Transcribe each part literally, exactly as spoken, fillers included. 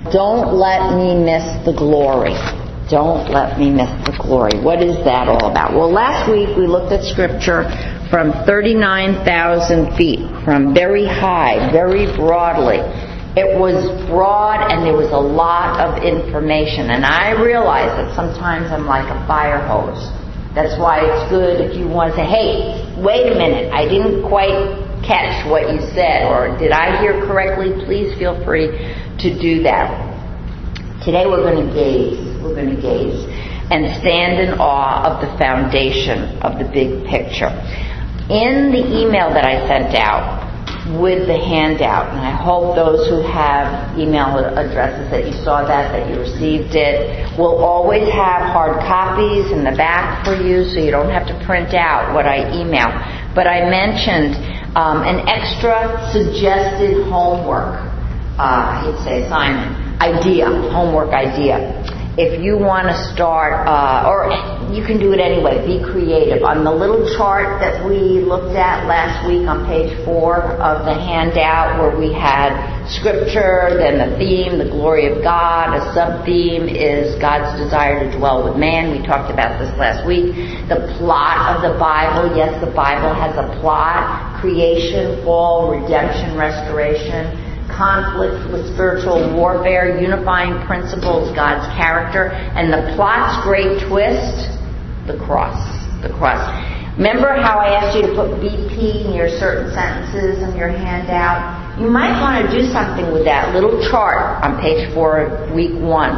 Don't let me miss the glory. Don't let me miss the glory. What is that all about? Well, last week we looked at Scripture from thirty-nine thousand feet, from very high, very broadly. It was broad and there was a lot of information. And I realize that sometimes I'm like a fire hose. That's why it's good if you want to say, hey, wait a minute, I didn't quite catch what you said, or did I hear correctly? Please feel free to do that. Today we're going to gaze. We're going to gaze and stand in awe of the foundation of the big picture. In the email that I sent out with the handout, and I hope those who have email addresses that you saw that, that you received it, will always have hard copies in the back for you so you don't have to print out what I email. But I mentioned um, an extra suggested homework, uh, I hate to say assignment, idea, homework idea. If you want to start, uh, or you can do it anyway, be creative. On the little chart that we looked at last week on page four of the handout, where we had Scripture, then the theme, the glory of God, a sub-theme is God's desire to dwell with man. We talked about this last week. The plot of the Bible, yes, the Bible has a plot: creation, fall, redemption, restoration, conflict with spiritual warfare, unifying principles, God's character, and the plot's great twist, the cross. The cross. Remember how I asked you to put B P near certain sentences in your handout? You might want to do something with that little chart on page four of week one.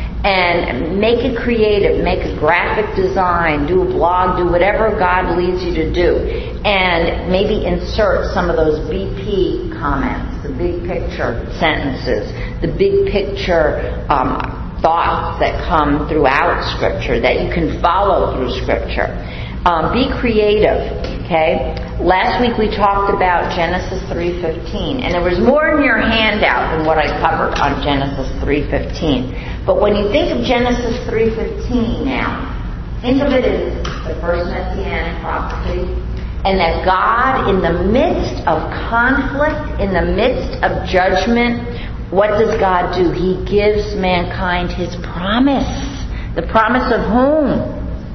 And make it creative, make a graphic design, do a blog, do whatever God leads you to do. And maybe insert some of those B P comments, the big picture sentences, the big picture um, thoughts that come throughout Scripture, that you can follow through Scripture. Um, be creative, okay? Last week we talked about Genesis three fifteen, and there was more in your handout than what I covered on Genesis three fifteen. But when you think of Genesis three fifteen now, think of it as the first Messianic prophecy, and that God, in the midst of conflict, in the midst of judgment, what does God do? He gives mankind His promise. The promise of whom?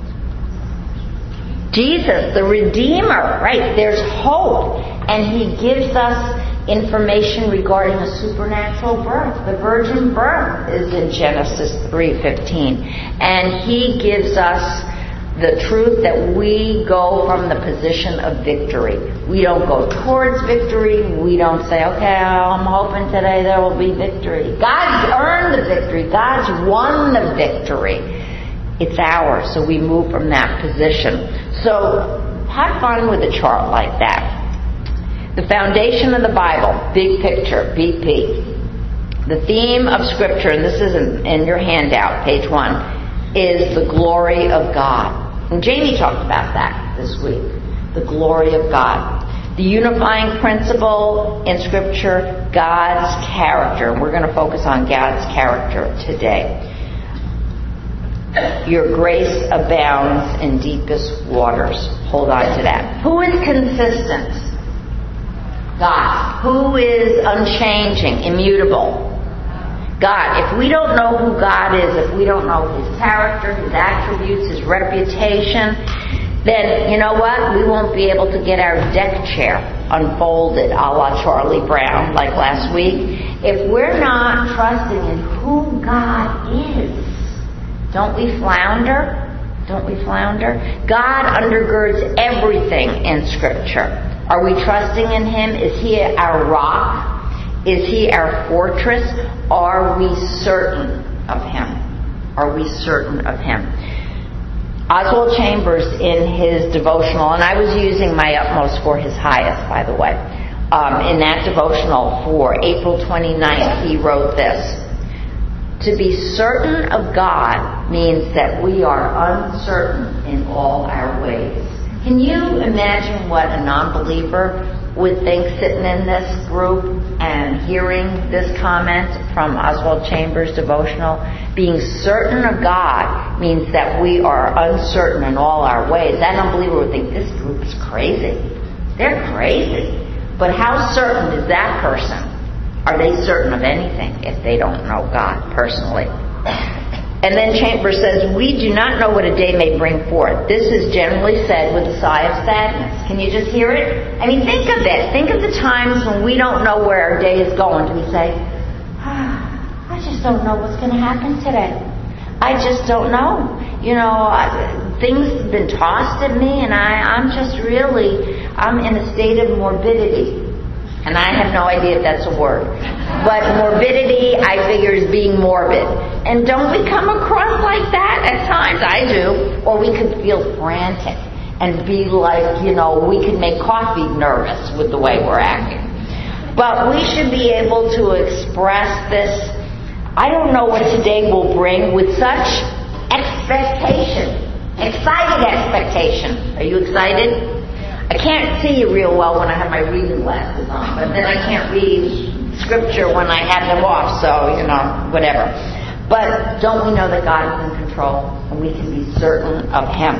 Jesus, the Redeemer, right? There's hope. And He gives us information regarding a supernatural birth. The virgin birth is in Genesis three fifteen. And He gives us the truth that we go from the position of victory. We don't go towards victory. We don't say, okay, I'm hoping today there will be victory. God's earned the victory. God's won the victory. It's ours, so we move from that position. So have fun with a chart like that. The foundation of the Bible, big picture, B P. The theme of Scripture, and this is in, in your handout, page one, is the glory of God. And Jamie talked about that this week, the glory of God. The unifying principle in Scripture, God's character. And we're going to focus on God's character today. Your grace abounds in deepest waters. Hold on to that. Who is consistent? God. Who is unchanging, immutable? God. If we don't know who God is, if we don't know His character, His attributes, His reputation, then, you know what? We won't be able to get our deck chair unfolded a la Charlie Brown like last week. If we're not trusting in who God is, don't we flounder? Don't we flounder? God undergirds everything in Scripture. Are we trusting in Him? Is He our rock? Is He our fortress? Are we certain of Him? Are we certain of Him? Oswald Chambers, in his devotional, and I was using my utmost for his highest, by the way, um, in that devotional for April twenty-ninth, he wrote this: to be certain of God means that we are uncertain in all our ways. Can you imagine what a non-believer would think sitting in this group and hearing this comment from Oswald Chambers' devotional? Being certain of God means that we are uncertain in all our ways. That unbeliever would think, this group is crazy. They're crazy. But how certain is that person are they certain of anything if they don't know God personally? And then Chambers says, we do not know what a day may bring forth. This is generally said with a sigh of sadness. Can you just hear it? I mean, think of it. Think of the times when we don't know where our day is going. Do we say, ah, I just don't know what's going to happen today. I just don't know. You know, things have been tossed at me, and I, I'm just really, I'm in a state of morbidity. And I have no idea if that's a word. But morbidity, I figure, is being morbid. And don't we come across like that at times? I do. Or we could feel frantic and be like, you know, we could make coffee nervous with the way we're acting. But we should be able to express this, I don't know what today will bring, with such expectation. Excited expectation. Are you excited? I can't see you real well when I have my reading glasses on, but then I can't read Scripture when I have them off, so, you know, whatever. But don't we know that God is in control, and we can be certain of Him?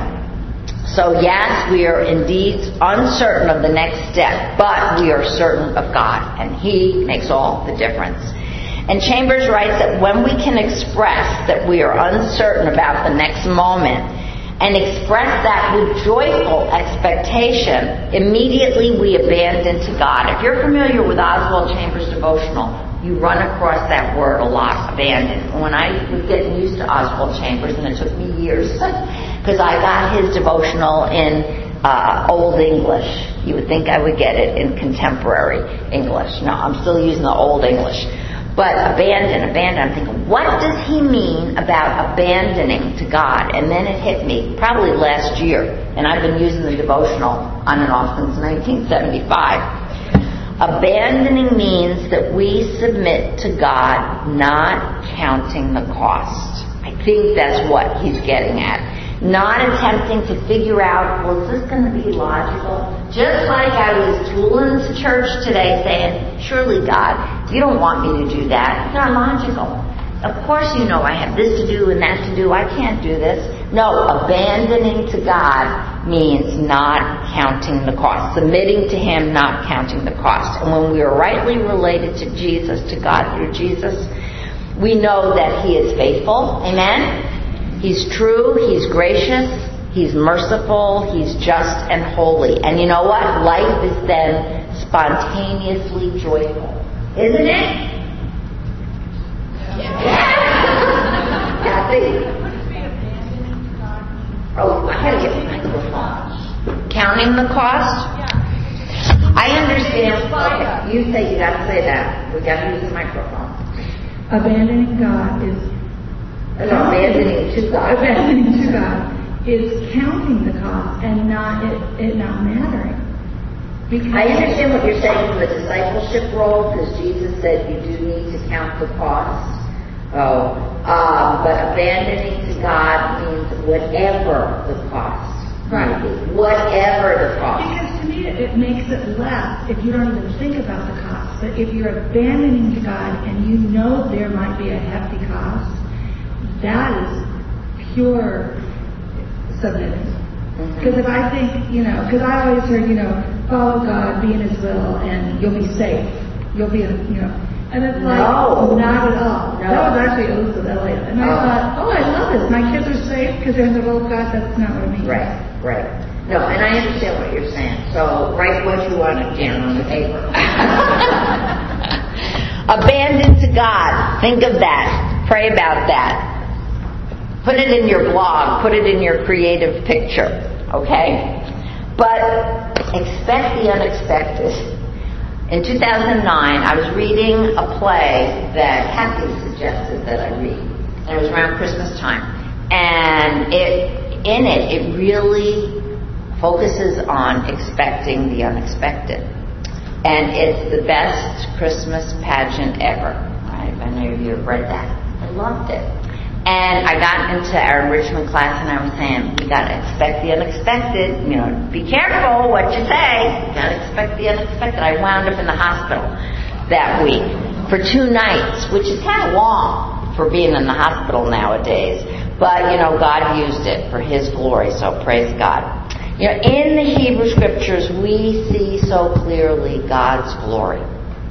So yes, we are indeed uncertain of the next step, but we are certain of God, and He makes all the difference. And Chambers writes that when we can express that we are uncertain about the next moment, and express that with joyful expectation, immediately we abandon to God. If you're familiar with Oswald Chambers' devotional, you run across that word a lot, abandon. When I was getting used to Oswald Chambers, and it took me years, because I got his devotional in uh, Old English. You would think I would get it in contemporary English. No, I'm still using the Old English. But abandon, abandon, I'm thinking, what does he mean about abandoning to God? And then it hit me, probably last year, and I've been using the devotional on and off since nineteen seventy-five. Abandoning means that we submit to God, not counting the cost. I think that's what he's getting at. Not attempting to figure out, well, is this going to be logical? Just like I was tooling to church today saying, surely God, you don't want me to do that. It's not logical. Of course you know I have this to do and that to do. I can't do this. No, abandoning to God means not counting the cost. Submitting to Him, not counting the cost. And when we are rightly related to Jesus, to God through Jesus, we know that He is faithful. Amen? He's true, He's gracious, He's merciful, He's just and holy. And you know what? Life is then spontaneously joyful. Isn't it? Yeah. Yeah. Kathy? Oh, I gotta get the microphone. Counting the cost? I understand. Okay, you say you gotta say that. We gotta use the microphone. Abandoning God is No, abandoning to God. Abandoning to God is counting the cost and not it, it not mattering. Because I understand what you're saying from the discipleship role, because Jesus said you do need to count the cost. Oh, uh, but abandoning to God means whatever the cost. Right. Whatever the cost. Because to me it, it makes it less if you don't even think about the cost. But if you're abandoning to God and you know there might be a hefty cost, that is pure submitting. Because mm-hmm. if I think, you know, because I always heard, you know, follow God, be in His will, and you'll be safe. You'll be, in, you know, and it's like, no. not at all. No. That was actually Elizabeth Elliot. And I oh. thought, oh, I love this. My kids are safe because they're in the will of God. That's not what I mean. Right, right. No, and I understand what you're saying. So write what you want down on the paper. Abandon to God. Think of that. Pray about that. Put it in your blog. Put it in your creative picture. Okay? But expect the unexpected. In two thousand nine, I was reading a play that Kathy suggested that I read. And it was around Christmas time. And it, in it, it really focuses on expecting the unexpected. And it's the best Christmas pageant ever. Right? I know you have read that. I loved it. And I got into our enrichment class and I was saying, we got to expect the unexpected. You know, be careful what you say. You got to expect the unexpected. I wound up in the hospital that week for two nights, which is kind of long for being in the hospital nowadays. But, you know, God used it for His glory, so praise God. You know, in the Hebrew Scriptures, we see so clearly God's glory.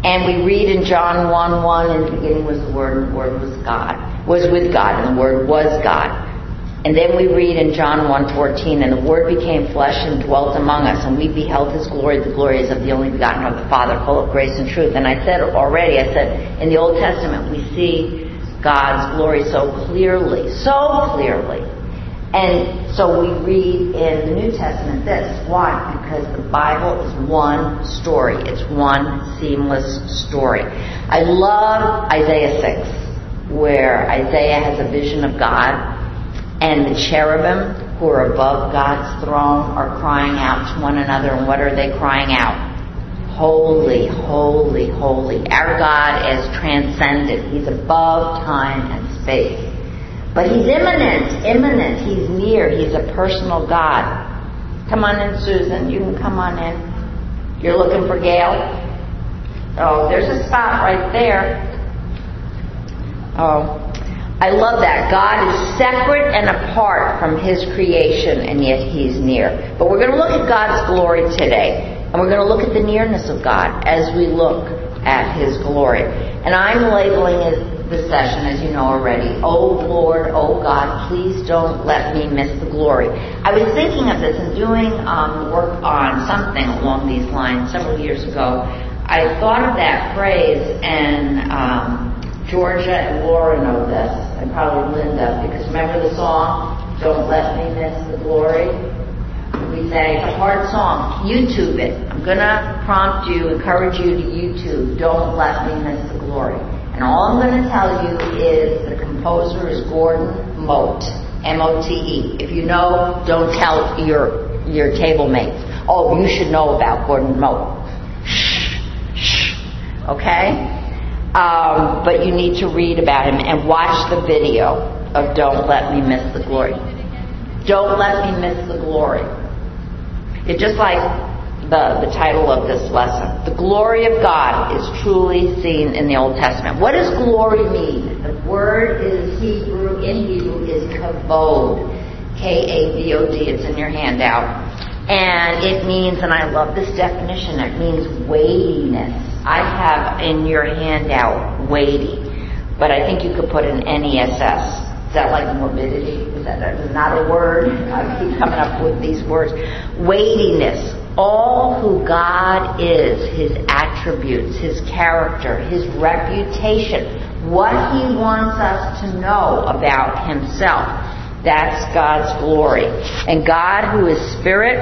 And we read in John one one, in the beginning was the Word, and the Word was God, was with God, and the Word was God. And then we read in John one fourteen, and the Word became flesh and dwelt among us, and we beheld His glory. The glory is of the only begotten of the Father, full of grace and truth. And I said already, I said, in the Old Testament we see God's glory so clearly, so clearly. And so we read in the New Testament this. Why? Because the Bible is one story. It's one seamless story. I love Isaiah six, where Isaiah has a vision of God, and the cherubim who are above God's throne are crying out to one another. And what are they crying out? Holy, holy, holy. Our God is transcendent. He's above time and space. But He's immanent, immanent. He's near. He's a personal God. Come on in, Susan. You can come on in. You're looking for Gail? Oh, there's a spot right there. Oh, I love that. God is separate and apart from His creation, and yet He's near. But we're going to look at God's glory today. And we're going to look at the nearness of God as we look at His glory. And I'm labeling it this session, as you know already, Oh Lord, oh God, please don't let me miss the glory. I was thinking of this and doing um, work on something along these lines several years ago. I thought of that phrase, and um, Georgia and Laura know this, and probably Linda, because remember the song, Don't Let Me Miss the Glory? We say, it's a hard song. YouTube it. I'm going to prompt you, encourage you to YouTube, Don't Let Me Miss the Glory. And all I'm going to tell you is the composer is Gordon Mote, M O T E. If you know, don't tell your your table mates. Oh, you should know about Gordon Mote. Shh, shh. Okay? Um, but you need to read about him and watch the video of Don't Let Me Miss the Glory. Don't Let Me Miss the Glory. It's just like The, the title of this lesson. The glory of God is truly seen in the Old Testament. What does glory mean? The word is Hebrew, in Hebrew is kavod. K A V O D. It's in your handout. And it means, and I love this definition, it means weightiness. I have in your handout weighty, but I think you could put an N E S S. Is that like morbidity? Is that not a word? I keep coming up with these words. Weightiness. All who God is, His attributes, His character, His reputation, what He wants us to know about Himself. That's God's glory. And God, who is Spirit,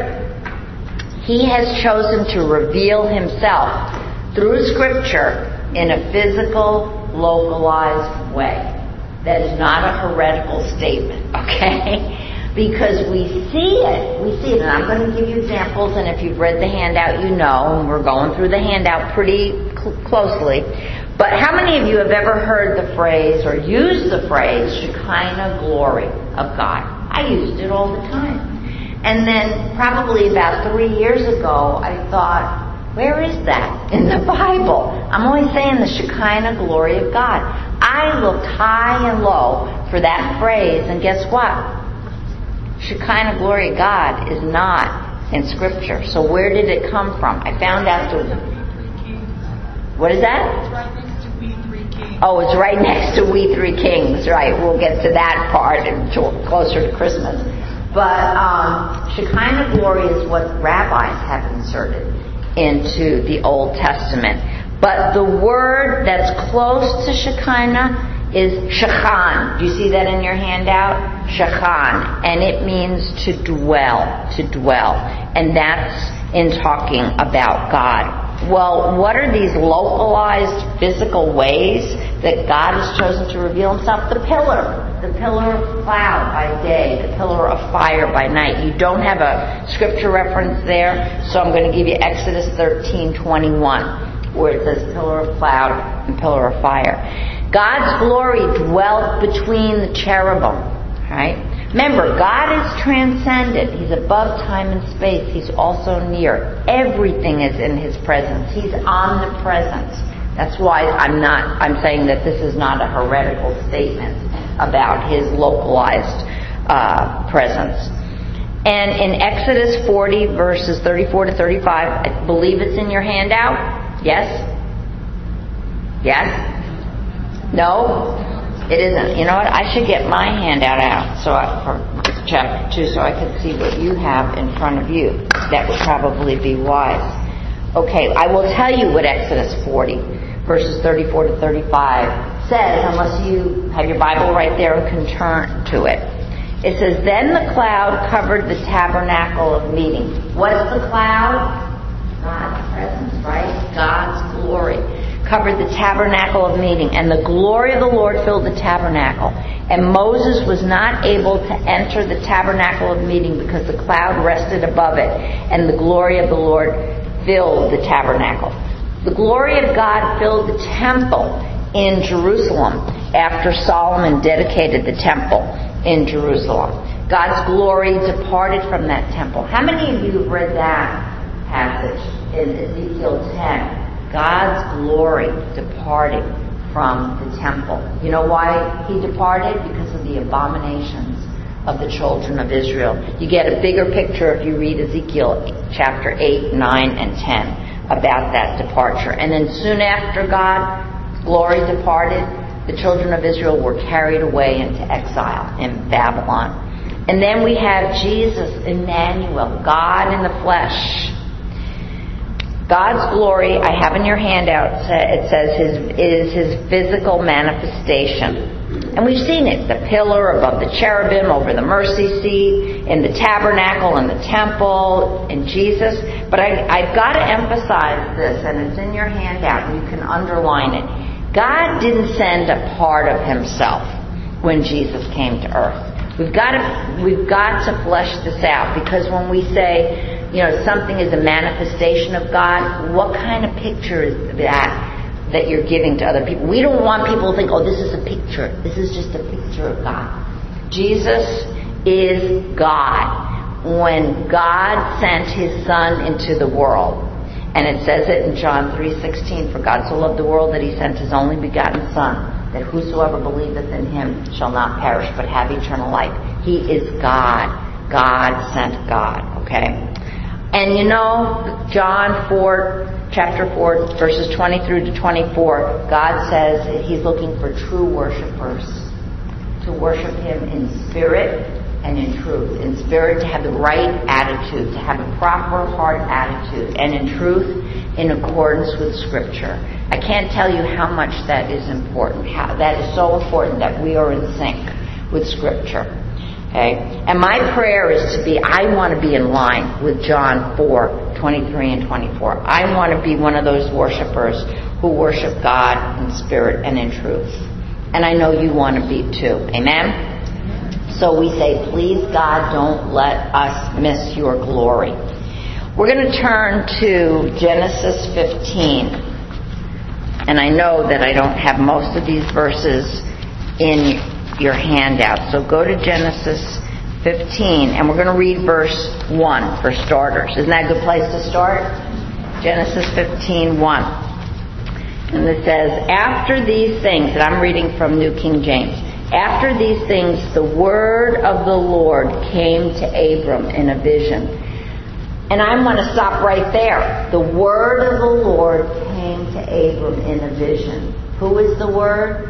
He has chosen to reveal Himself through Scripture in a physical, localized way. That is not a heretical statement, okay? Because we see it. We see it. And I'm going to give you examples, and if you've read the handout, you know, and we're going through the handout pretty cl- closely. But how many of you have ever heard the phrase or used the phrase Shekinah glory of God? I used it all the time. And then probably about three years ago, I thought, where is that in the Bible? I'm only saying the Shekinah glory of God. I looked high and low for that phrase, and guess what? Shekinah glory of God is not in Scripture. So where did it come from? I found out the... What is that? It's right next to We Three Kings. Oh, it's right next to We Three Kings. Right. We'll get to that part until closer to Christmas. But um, Shekinah glory is what rabbis have inserted into the Old Testament. But the word that's close to Shekinah is Shechan. Do you see that in your handout? Shechan. And it means to dwell, to dwell. And that's in talking about God. Well, what are these localized physical ways that God has chosen to reveal Himself? The pillar. The pillar of cloud by day. The pillar of fire by night. You don't have a scripture reference there, so I'm going to give you Exodus thirteen twenty-one, where it says pillar of cloud and pillar of fire. God's glory dwelt between the cherubim, right? Remember, God is transcendent. He's above time and space. He's also near. Everything is in His presence. He's omnipresent. That's why I'm not, I'm saying that this is not a heretical statement about His localized uh, presence. And in Exodus forty, verses thirty-four to thirty-five, I believe it's in your handout. Yes? Yes? No? It isn't. You know what? I should get my handout out so I, for chapter two so I could see what you have in front of you. That would probably be wise. Okay, I will tell you what Exodus forty, verses thirty-four to thirty-five says, unless you have your Bible right there and can turn to it. It says, then the cloud covered the tabernacle of meeting. What is the cloud? God's presence, right? God's glory. Covered the tabernacle of meeting, and the glory of the Lord filled the tabernacle. And Moses was not able to enter the tabernacle of meeting because the cloud rested above it, and the glory of the Lord filled the tabernacle. The glory of God filled the temple in Jerusalem after Solomon dedicated the temple in Jerusalem. God's glory departed from that temple. How many of you have read that passage in Ezekiel ten? God's glory departed from the temple. You know why he departed? Because of the abominations of the children of Israel. You get a bigger picture if you read Ezekiel chapter eight, nine, and ten about that departure. And then soon after God's glory departed, the children of Israel were carried away into exile in Babylon. And then we have Jesus, Emmanuel, God in the flesh. God's glory, I have in your handout, it says, his, is his physical manifestation. And we've seen it, the pillar above the cherubim, over the mercy seat, in the tabernacle, in the temple, in Jesus. But I, I've got to emphasize this, and it's in your handout, and you can underline it. God didn't send a part of himself when Jesus came to earth. We've got to, we've got to flesh this out, because when we say, you know, something is a manifestation of God, what kind of picture is that that you're giving to other people? We don't want people to think, oh, this is a picture. This is just a picture of God. Jesus is God. When God sent his Son into the world, and it says it in John three sixteen, for God so loved the world that he sent his only begotten Son, that whosoever believeth in him shall not perish but have eternal life. He is God. God sent God, okay? And you know, John four, chapter four, verses twenty through to twenty-four, God says that he's looking for true worshipers to worship him in spirit and in truth. In spirit, to have the right attitude, to have a proper heart attitude, and in truth, in accordance with Scripture. I can't tell you how much that is important. How, that is so important that we are in sync with Scripture. Okay? And my prayer is to be, I want to be in line with John four, twenty-three and twenty-four. I want to be one of those worshipers who worship God in spirit and in truth. And I know you want to be too. Amen? So we say, please God, don't let us miss your glory. We're going to turn to Genesis fifteen. And I know that I don't have most of these verses in your handout. So go to Genesis fifteen, and we're going to read verse one for starters. Isn't that a good place to start? Genesis fifteen, one. And it says, after these things, and I'm reading from New King James, after these things, the word of the Lord came to Abram in a vision. And I'm going to stop right there. The word of the Lord came to Abram in a vision. Who is the word?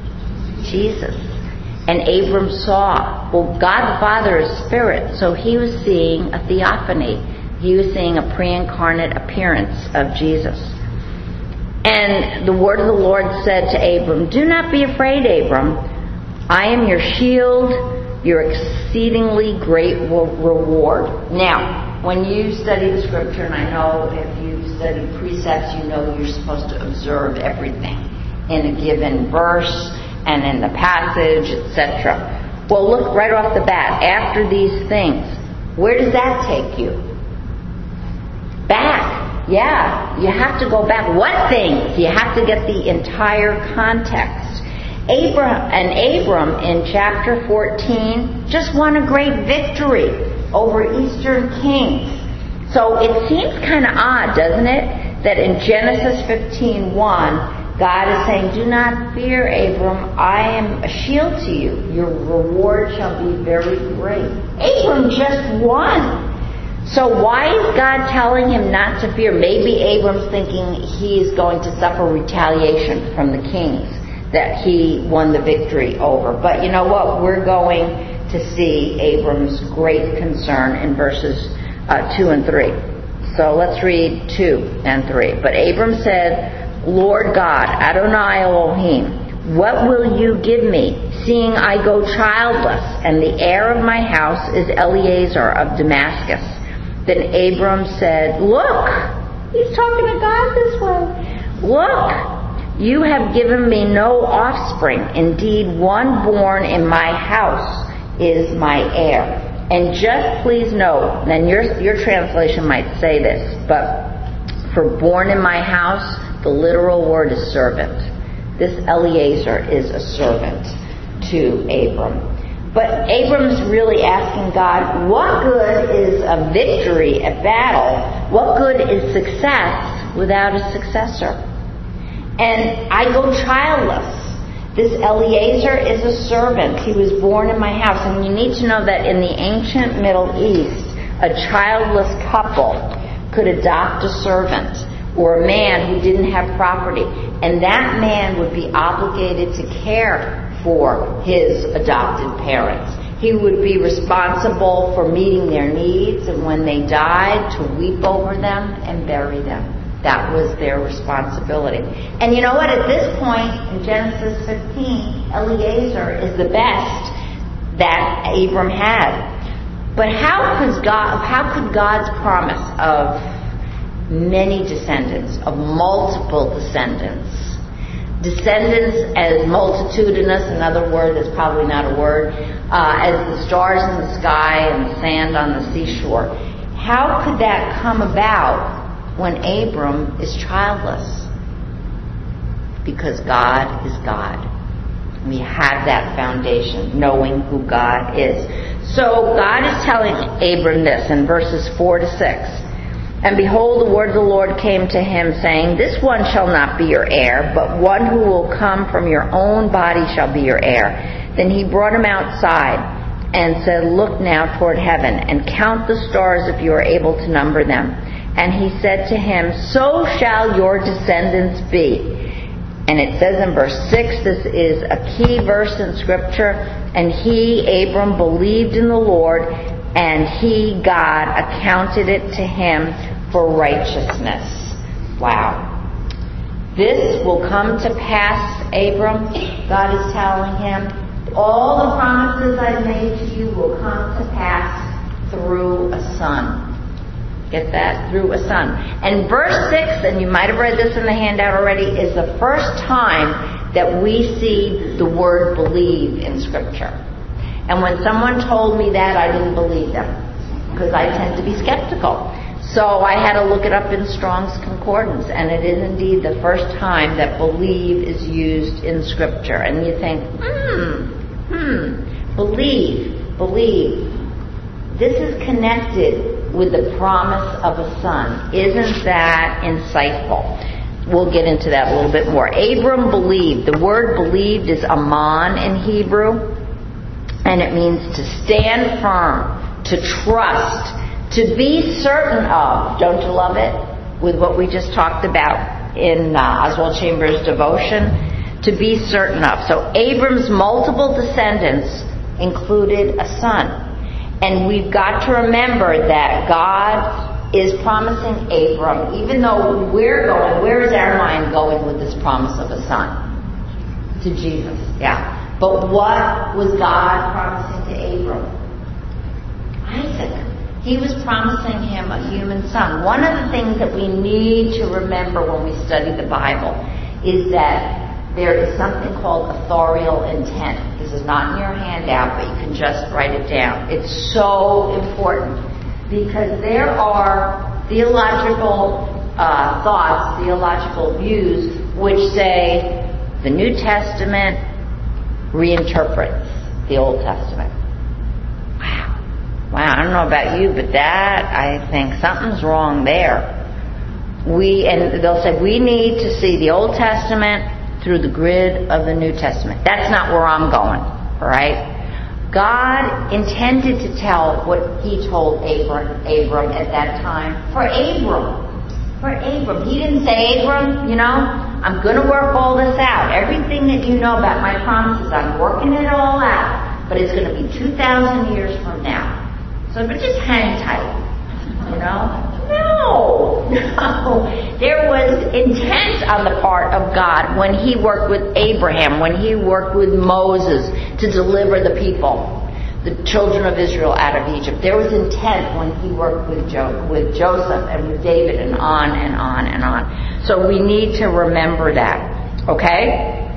Jesus. And Abram saw. Well, God the Father is spirit, so he was seeing a theophany. He was seeing a pre-incarnate appearance of Jesus. And the word of the Lord said to Abram, do not be afraid, Abram. I am your shield, your exceedingly great reward. Now, when you study the Scripture, and I know if you study precepts, you know you're supposed to observe everything in a given verse and in the passage, et cetera. Well, look right off the bat. After these things, where does that take you? Back. Yeah, you have to go back. What things? You have to get the entire context. Abraham and Abram in chapter fourteen just won a great victory over Eastern kings. So it seems kind of odd, doesn't it, that in Genesis fifteen one, God is saying, do not fear, Abram. I am a shield to you. Your reward shall be very great. Abram just won. So why is God telling him not to fear? Maybe Abram's thinking he is going to suffer retaliation from the kings that he won the victory over. But you know what? We're going to see Abram's great concern in verses uh, two and three. So let's read two and three. But Abram said, Lord God, Adonai Elohim, what will you give me, seeing I go childless, and the heir of my house is Eliezer of Damascus? Then Abram said, look, he's talking to God this way. Look, you have given me no offspring. Indeed, one born in my house is my heir. And just please note, and your, your translation might say this, but for born in my house, the literal word is servant. This Eliezer is a servant to Abram. But Abram's really asking God, what good is a victory at battle? What good is success without a successor? And I go childless. This Eliezer is a servant. He was born in my house. And you need to know that in the ancient Middle East, a childless couple could adopt a servant or a man who didn't have property. And that man would be obligated to care for his adopted parents. He would be responsible for meeting their needs, and when they died, to weep over them and bury them. That was their responsibility. And you know what? At this point in Genesis fifteen, Eliezer is the best that Abram had. But how could God, how could God's promise of many descendants, of multiple descendants, descendants as multitudinous, another word that's probably not a word, uh, as the stars in the sky and the sand on the seashore, how could that come about when Abram is childless? Because God is God. We have that foundation, knowing who God is. So God is telling Abram this in verses four to six. And behold, the word of the Lord came to him, saying, this one shall not be your heir, but one who will come from your own body shall be your heir. Then he brought him outside and said, look now toward heaven, and count the stars if you are able to number them. And he said to him, so shall your descendants be. And it says in verse six, this is a key verse in Scripture, and he, Abram, believed in the Lord, and he, God, accounted it to him for righteousness. Wow. This will come to pass, Abram, God is telling him. All the promises I've made to you will come to pass through a son. Get that? Through a son. And verse six, and you might have read this in the handout already, is the first time that we see the word believe in Scripture. And when someone told me that, I didn't believe them, because I tend to be skeptical. So I had to look it up in Strong's Concordance, and it is indeed the first time that believe is used in Scripture. And you think, hmm, hmm, believe, believe. This is connected with the promise of a son. Isn't that insightful? We'll get into that a little bit more. Abram believed. The word believed is aman in Hebrew. And it means to stand firm, to trust, to be certain of. Don't you love it? With what we just talked about in uh, Oswald Chambers' devotion. To be certain of. So Abram's multiple descendants included a son. And we've got to remember that God is promising Abram, even though we're going, where is our mind going with this promise of a son? To Jesus, yeah. But what was God promising to Abram? Isaac. He was promising him a human son. One of the things that we need to remember when we study the Bible is that there is something called authorial intent. This is not in your handout, but you can just write it down. It's so important because there are theological uh, thoughts, theological views, which say the New Testament reinterprets the Old Testament. Wow. Wow, I don't know about you, but that, I think something's wrong there. We, and they'll say, we need to see the Old Testament through the grid of the New Testament. That's not where I'm going, all right? God intended to tell what he told Abram, Abram at that time for Abram. For Abram. He didn't say, Abram, you know, I'm going to work all this out. Everything that you know about my promises, I'm working it all out. But it's going to be two thousand years from now. So but just hang tight, you know. No, no. There was intent on the part of God when he worked with Abraham, when he worked with Moses to deliver the people, the children of Israel, out of Egypt. There was intent when he worked with, jo- with Joseph and with David and on and on and on. So we need to remember that, okay?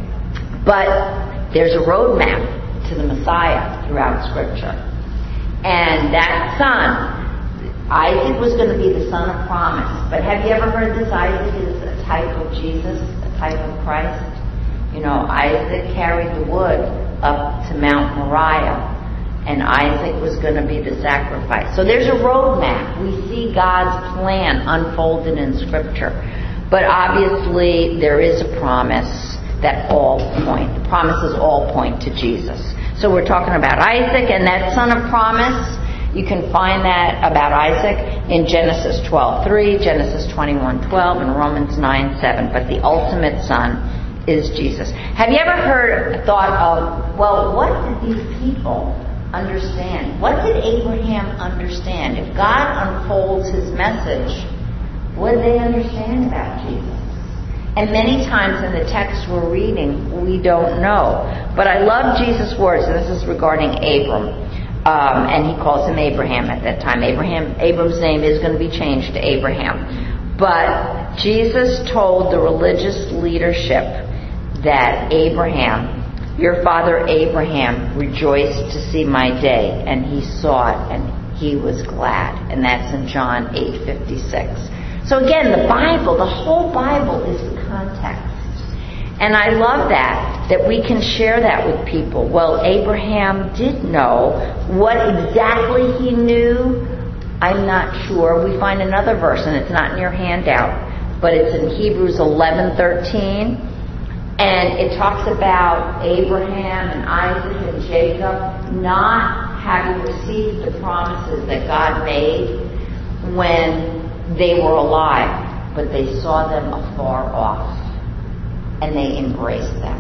But there's a roadmap to the Messiah throughout Scripture. And that son, Isaac, was going to be the son of promise. But have you ever heard this? Isaac is a type of Jesus, a type of Christ. You know, Isaac carried the wood up to Mount Moriah, and Isaac was going to be the sacrifice. So there's a roadmap. We see God's plan unfolded in Scripture. But obviously there is a promise that all point, the promises all point to Jesus. So we're talking about Isaac and that son of promise. You can find that about Isaac in Genesis twelve three, Genesis twenty-one twelve, and Romans nine seven. But the ultimate son is Jesus. Have you ever heard, thought of, well, what did these people understand? What did Abraham understand? If God unfolds his message, what did they understand about Jesus? And many times in the text we're reading, we don't know. But I love Jesus' words, and this is regarding Abram. Um, and he calls him Abraham at that time. Abraham, Abram's name is going to be changed to Abraham. But Jesus told the religious leadership that Abraham, your father Abraham, rejoiced to see my day, and he saw it, and he was glad. And that's in John eight fifty-six. So again, the Bible, the whole Bible is the context. And I love that, that we can share that with people. Well, Abraham did know. What exactly he knew, I'm not sure. We find another verse, and it's not in your handout, but it's in Hebrews eleven thirteen. And it talks about Abraham and Isaac and Jacob not having received the promises that God made when they were alive, but they saw them afar off. And they embraced them.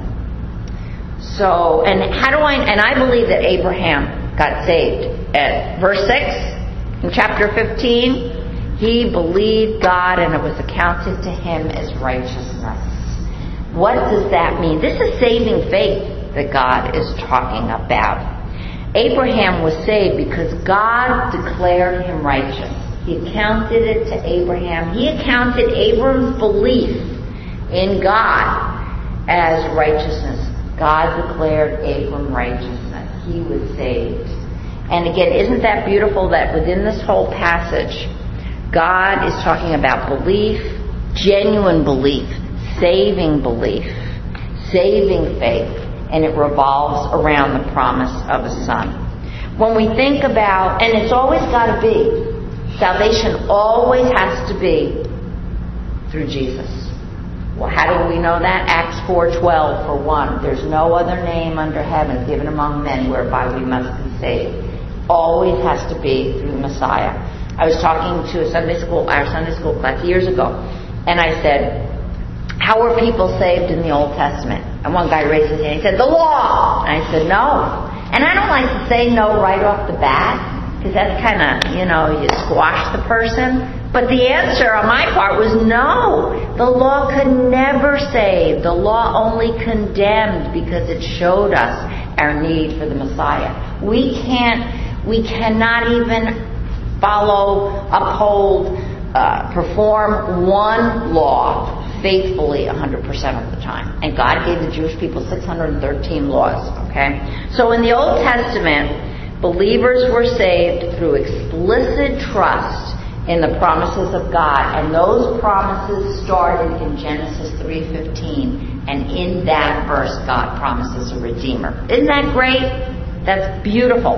So, and how do I, and I believe that Abraham got saved. At verse six, in chapter fifteen, he believed God and it was accounted to him as righteousness. What does that mean? This is saving faith that God is talking about. Abraham was saved because God declared him righteous. He accounted it to Abraham. He accounted Abram's belief in God as righteousness. God declared Abram righteousness. He was saved. And again, isn't that beautiful that within this whole passage, God is talking about belief, genuine belief, saving belief, saving faith, and it revolves around the promise of a son. When we think about, and it's always got to be, salvation always has to be through Jesus. Well, how do we know that? Acts four twelve for one. There's no other name under heaven given among men whereby we must be saved. Always has to be through the Messiah. I was talking to a Sunday school, our Sunday school class years ago, and I said, how were people saved in the Old Testament? And one guy raised his hand. He said, the law. And I said, no. And I don't like to say no right off the bat, because that's kind of, you know, you squash the person. But the answer on my part was no. The law could never save. The law only condemned because it showed us our need for the Messiah. We can't, we cannot even follow, uphold, uh, perform one law faithfully one hundred percent of the time. And God gave the Jewish people six hundred thirteen laws, okay? So in the Old Testament, believers were saved through explicit trust in the promises of God, and those promises started in Genesis three fifteen, and in that verse God promises a Redeemer. Isn't that great? That's beautiful.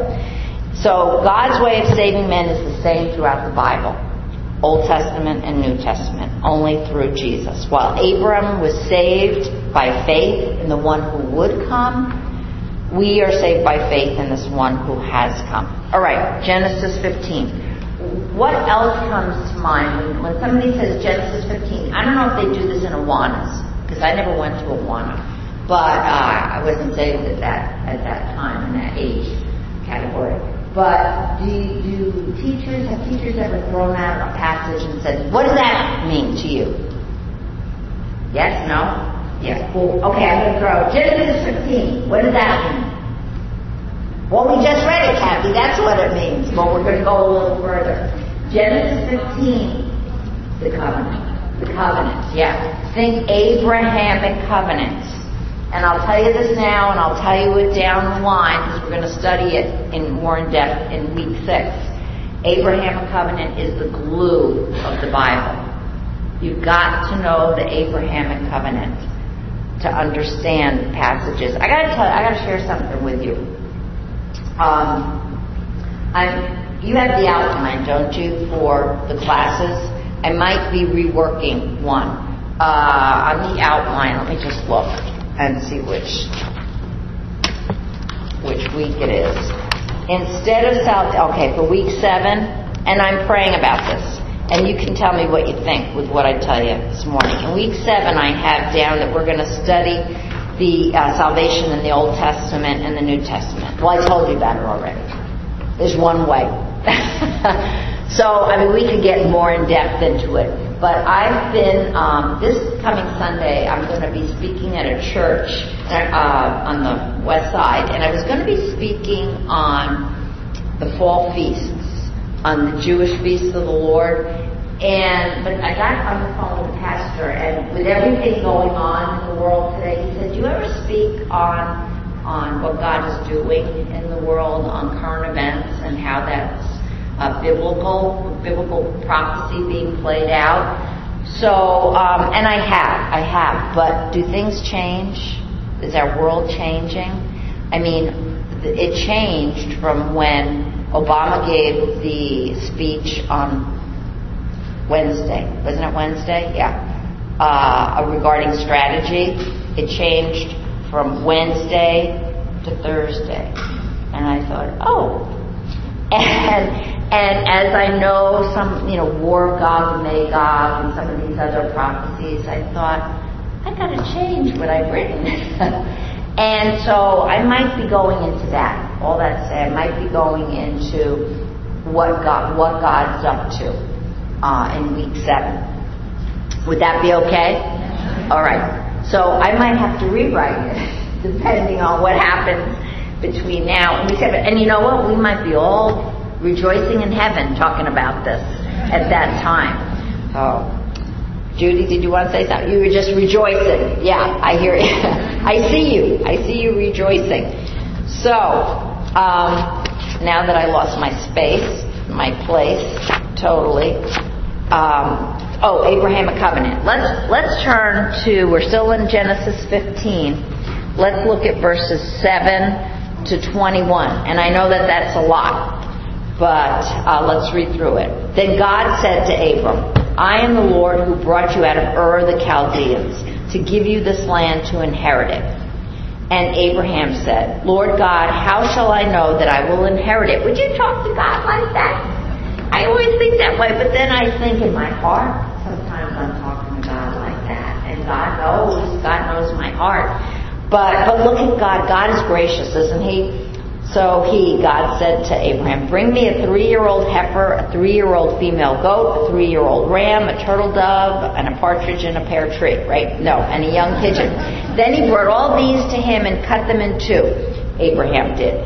So God's way of saving men is the same throughout the Bible, Old Testament and New Testament, only through Jesus. While Abram was saved by faith in the one who would come, We are saved by faith in this one who has come. All right, Genesis fifteen. What else comes to mind when, when somebody says Genesis fifteen? I don't know if they do this in Awanas, because I never went to Awana, but uh, I wasn't saved at that at that time in that age category. But do, do teachers have teachers ever thrown out a passage and said, "What does that mean to you?" Yes, no. Yes, cool. Okay, I'm going to throw Genesis fifteen. What does that mean? Well, we just read it, Kathy. That's what it means. But we're going to go a little further. Genesis fifteen, the covenant. The covenant, yeah. Think Abrahamic covenants. And I'll tell you this now, and I'll tell you it down the line, because we're going to study it in more in depth in week six. Abrahamic covenant is the glue of the Bible. You've got to know the Abrahamic covenant to understand passages. I got to tell. I got to share something with you. Um, I'm. You have the outline, don't you, for the classes? I might be reworking one uh, on the outline. Let me just look and see which which week it is. Instead of South, okay, for week seven, and I'm praying about this. And you can tell me what you think with what I tell you this morning. In week seven, I have down that we're going to study the uh, salvation in the Old Testament and the New Testament. Well, I told you about it already. There's one way. So, I mean, we could get more in depth into it. But I've been, um, this coming Sunday, I'm going to be speaking at a church uh, on the west side. And I was going to be speaking on the fall feasts, on the Jewish feasts of the Lord. And but I got on the phone with the pastor, and with everything going on in the world today, he said, "Do you ever speak on on what God is doing in the world, on current events, and how that's a biblical biblical prophecy being played out?" So, um, and I have, I have. But do things change? Is our world changing? I mean, it changed from when Obama gave the speech on Wednesday. Wasn't it Wednesday? Yeah. Uh, regarding strategy. It changed from Wednesday to Thursday. And I thought, oh. And and as I know some, you know, War of Gog and Magog and some of these other prophecies, I thought, I got to change what I've written. And so I might be going into that. All that said, I might be going into what God, what God's up to uh, in week seven. Would that be okay? All right. So I might have to rewrite it, depending on what happens between now and week seven. And you know what? We might be all rejoicing in heaven talking about this at that time. Oh. Judy, did you want to say something? You were just rejoicing. Yeah, I hear you. I see you. I see you rejoicing. So, um, now that I lost my space, my place, totally. Um, oh, Abrahamic covenant. Let's let's turn to. We're still in Genesis fifteen. Let's look at verses seven to twenty-one. And I know that that's a lot, but uh, let's read through it. Then God said to Abram, "I am the Lord who brought you out of Ur the Chaldeans to give you this land to inherit it." And Abraham said, "Lord God, how shall I know that I will inherit it?" Would you talk to God like that? I always think that way, but then I think in my heart, sometimes I'm talking to God like that. And God knows, God knows my heart. But, but look at God. God is gracious, isn't He? So he, God said to Abraham, "Bring me a three-year-old heifer, a three-year-old female goat, a three-year-old ram, a turtle dove, and a partridge in a pear tree." Right? No, and a young pigeon. Then he brought all these to him and cut them in two. Abraham did.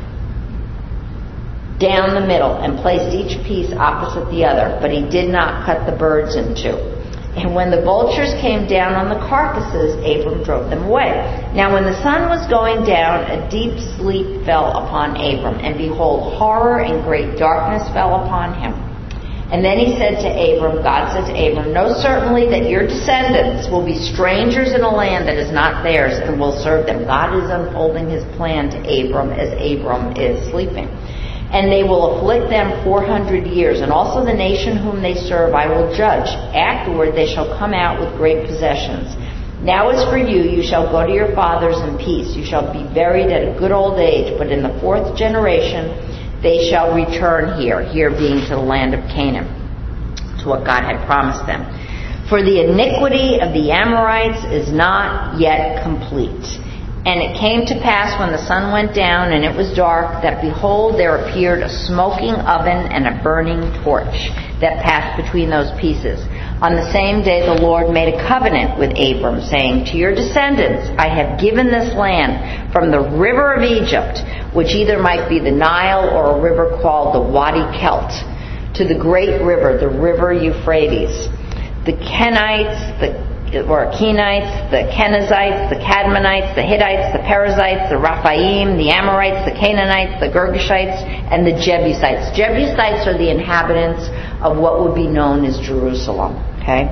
Down the middle, and placed each piece opposite the other. But he did not cut the birds in two. And when the vultures came down on the carcasses, Abram drove them away. Now when the sun was going down, a deep sleep fell upon Abram, and behold, horror and great darkness fell upon him. And then he said to Abram, God said to Abram, "Know certainly that your descendants will be strangers in a land that is not theirs, and will serve them." God is unfolding his plan to Abram as Abram is sleeping. "And they will afflict them four hundred years, and also the nation whom they serve I will judge. Afterward they shall come out with great possessions. Now as for you, you shall go to your fathers in peace. You shall be buried at a good old age, but in the fourth generation they shall return here, here being to the land of Canaan, to what God had promised them. For the iniquity of the Amorites is not yet complete. And it came to pass when the sun went down and it was dark, that behold, there appeared a smoking oven and a burning torch that passed between those pieces. On the same day the Lord made a covenant with Abram, saying, To your descendants I have given this land, from the river of Egypt, which either might be the Nile or a river called the Wadi Kelt, to the great river, the river Euphrates. The Kenites, the or Kenites, the Kenizzites, the Cadmonites, the Hittites, the Perizzites, the Rephaim, the Amorites, the Canaanites, the Girgashites, and the Jebusites. Jebusites are the inhabitants of what would be known as Jerusalem. Okay?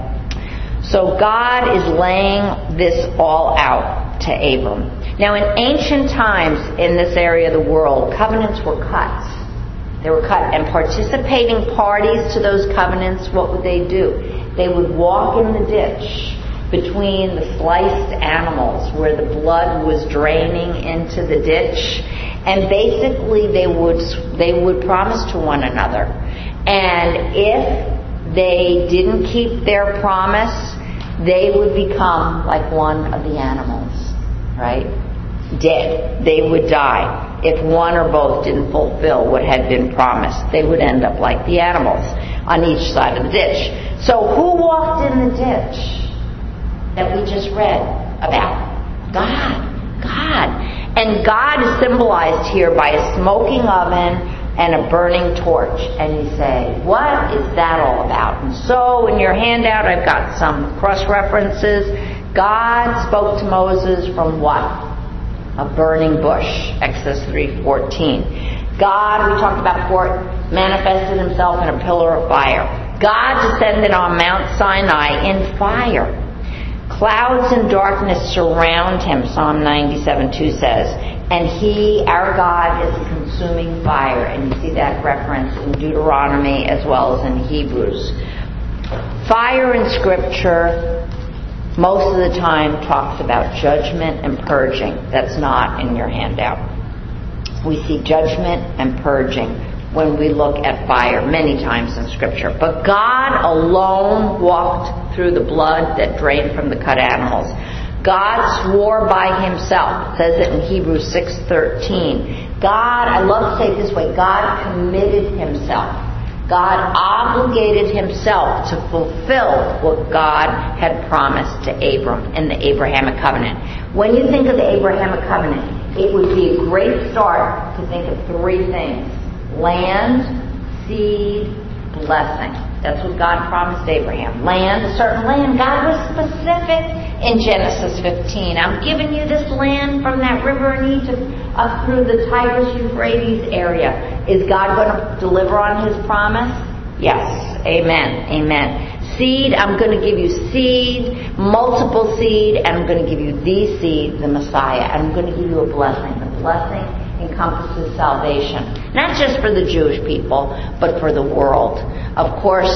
So God is laying this all out to Abram. Now in ancient times in this area of the world, covenants were cut. They were cut. And participating parties to those covenants, what would they do? They would walk in the ditch between the sliced animals where the blood was draining into the ditch, and basically they would they would promise to one another, and if they didn't keep their promise, they would become like one of the animals, right? Dead. They would die. If one or both didn't fulfill what had been promised, they would end up like the animals on each side of the ditch. So who walked in the ditch that we just read about? God. God. And God is symbolized here by a smoking oven and a burning torch. And you say, what is that all about? And so in your handout I've got some cross-references. God spoke to Moses from what? A burning bush. Exodus three fourteen. God, we talked about before, manifested himself in a pillar of fire. God descended on Mount Sinai in fire. Clouds and darkness surround him, Psalm ninety-seven two says. And he, our God, is a consuming fire. And you see that reference in Deuteronomy as well as in Hebrews. Fire in Scripture, most of the time, talks about judgment and purging. That's not in your handout. We see judgment and purging when we look at fire many times in Scripture. But God alone walked through the blood that drained from the cut animals. God swore by himself. It says it in Hebrews six thirteen. God, I love to say it this way, God committed himself. God obligated himself to fulfill what God had promised to Abram in the Abrahamic covenant. When you think of the Abrahamic covenant, it would be a great start to think of three things. Land, seed, blessing. That's what God promised Abraham. Land, a certain land. God was specific in Genesis fifteen. I'm giving you this land from that river in Egypt up through the Tigris-Euphrates area. Is God going to deliver on his promise? Yes. Amen. Amen. Seed, I'm going to give you seed, multiple seed, and I'm going to give you the seed, the Messiah. And I'm going to give you a blessing. The blessing encompasses salvation, not just for the Jewish people, but for the world. Of course,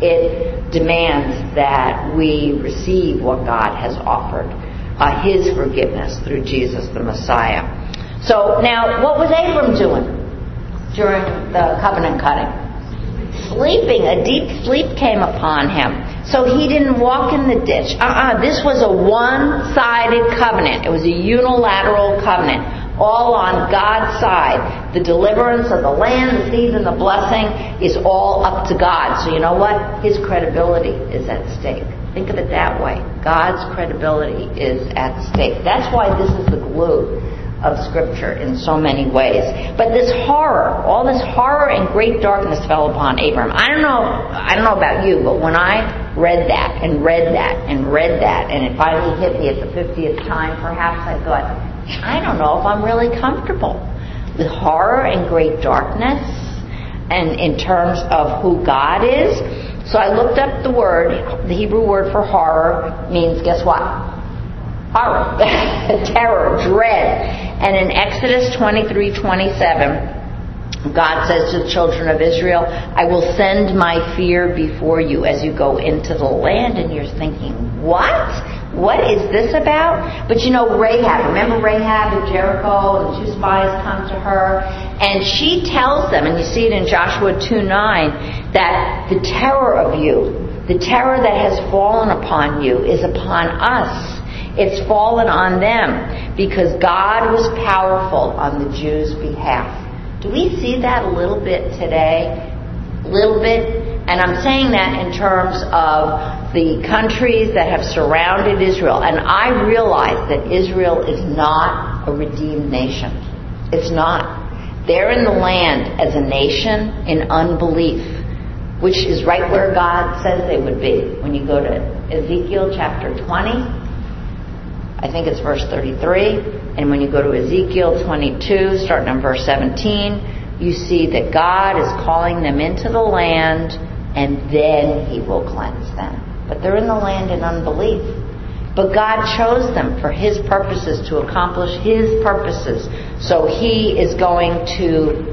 it demands that we receive what God has offered, uh, his forgiveness through Jesus the Messiah. So now, what was Abram doing during the covenant cutting? Sleeping. A deep sleep came upon him. So he didn't walk in the ditch. Uh-uh. This was a one-sided covenant. It was a unilateral covenant. All on God's side. The deliverance of the land, the seed, and the blessing is all up to God. So you know what? His credibility is at stake. Think of it that way. God's credibility is at stake. That's why this is the glue of Scripture in so many ways. But this horror, all this horror and great darkness fell upon Abram. I don't know, I don't know about you, but when I read that and read that and read that, and it finally hit me at the fiftieth time, perhaps I thought, I don't know if I'm really comfortable with horror and great darkness and in terms of who God is. So I looked up the word. The Hebrew word for horror means, guess what? Horror. Terror, dread. And in Exodus twenty-three twenty-seven, God says to the children of Israel, I will send my fear before you as you go into the land. And you're thinking, what? What is this about? But you know, Rahab, remember Rahab in Jericho, and the two spies come to her, and she tells them, and you see it in Joshua two nine, that the terror of you, the terror that has fallen upon you is upon us. It's fallen on them because God was powerful on the Jews' behalf. Do we see that a little bit today? A little bit? And I'm saying that in terms of the countries that have surrounded Israel. And I realize that Israel is not a redeemed nation. It's not. They're in the land as a nation in unbelief, which is right where God says they would be. When you go to Ezekiel chapter twenty, I think it's verse thirty-three, and when you go to Ezekiel twenty-two, starting on verse seventeen, you see that God is calling them into the land, and then He will cleanse them. But they're in the land in unbelief. But God chose them for His purposes, to accomplish His purposes. So He is going to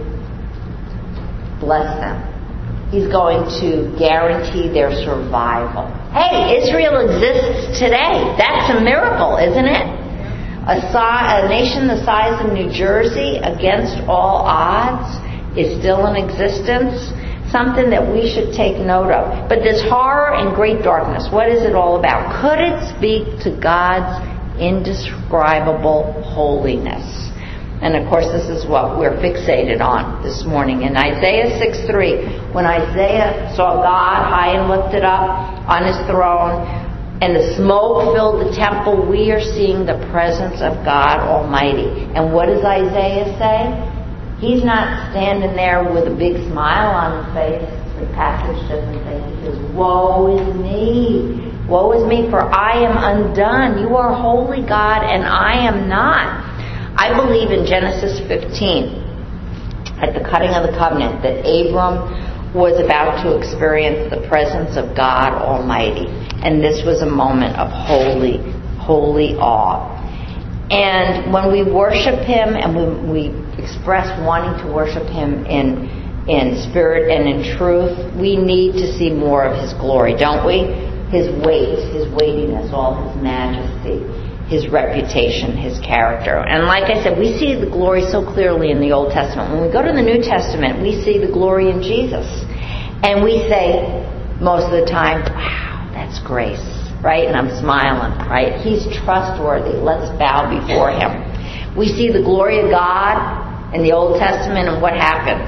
bless them. He's going to guarantee their survival. Hey, Israel exists today. That's a miracle, isn't it? A, si- a nation the size of New Jersey, against all odds, is still in existence. Something that we should take note of. But this horror and great darkness, what is it all about? Could it speak to God's indescribable holiness? And of course, this is what we're fixated on this morning. In Isaiah six three, when Isaiah saw God high and lifted up on His throne, and the smoke filled the temple, we are seeing the presence of God Almighty. And what does Isaiah say? He's not standing there with a big smile on his face. The passage doesn't say. He says, woe is me. Woe is me, for I am undone. You are holy, God, and I am not. I believe in Genesis fifteen, at the cutting of the covenant, that Abram was about to experience the presence of God Almighty. And this was a moment of holy, holy awe. And when we worship Him and we, we express wanting to worship Him in in spirit and in truth, we need to see more of His glory, don't we? His weight, His weightiness, all His majesty, His reputation, His character. And like I said, we see the glory so clearly in the Old Testament. When we go to the New Testament, we see the glory in Jesus. And we say most of the time, wow, that's grace. Right? And I'm smiling, right? He's trustworthy. Let's bow before Him. We see the glory of God in the Old Testament, and what happens?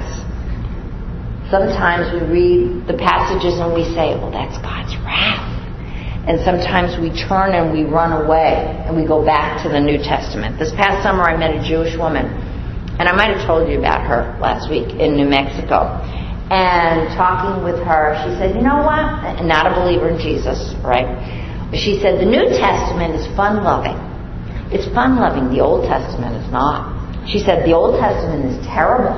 Sometimes we read the passages and we say, well, that's God's wrath. And sometimes we turn and we run away and we go back to the New Testament. This past summer I met a Jewish woman, and I might have told you about her last week in New Mexico. And talking with her, she said, you know what? Not a believer in Jesus, right? She said, the New Testament is fun-loving. It's fun-loving. The Old Testament is not. She said, the Old Testament is terrible.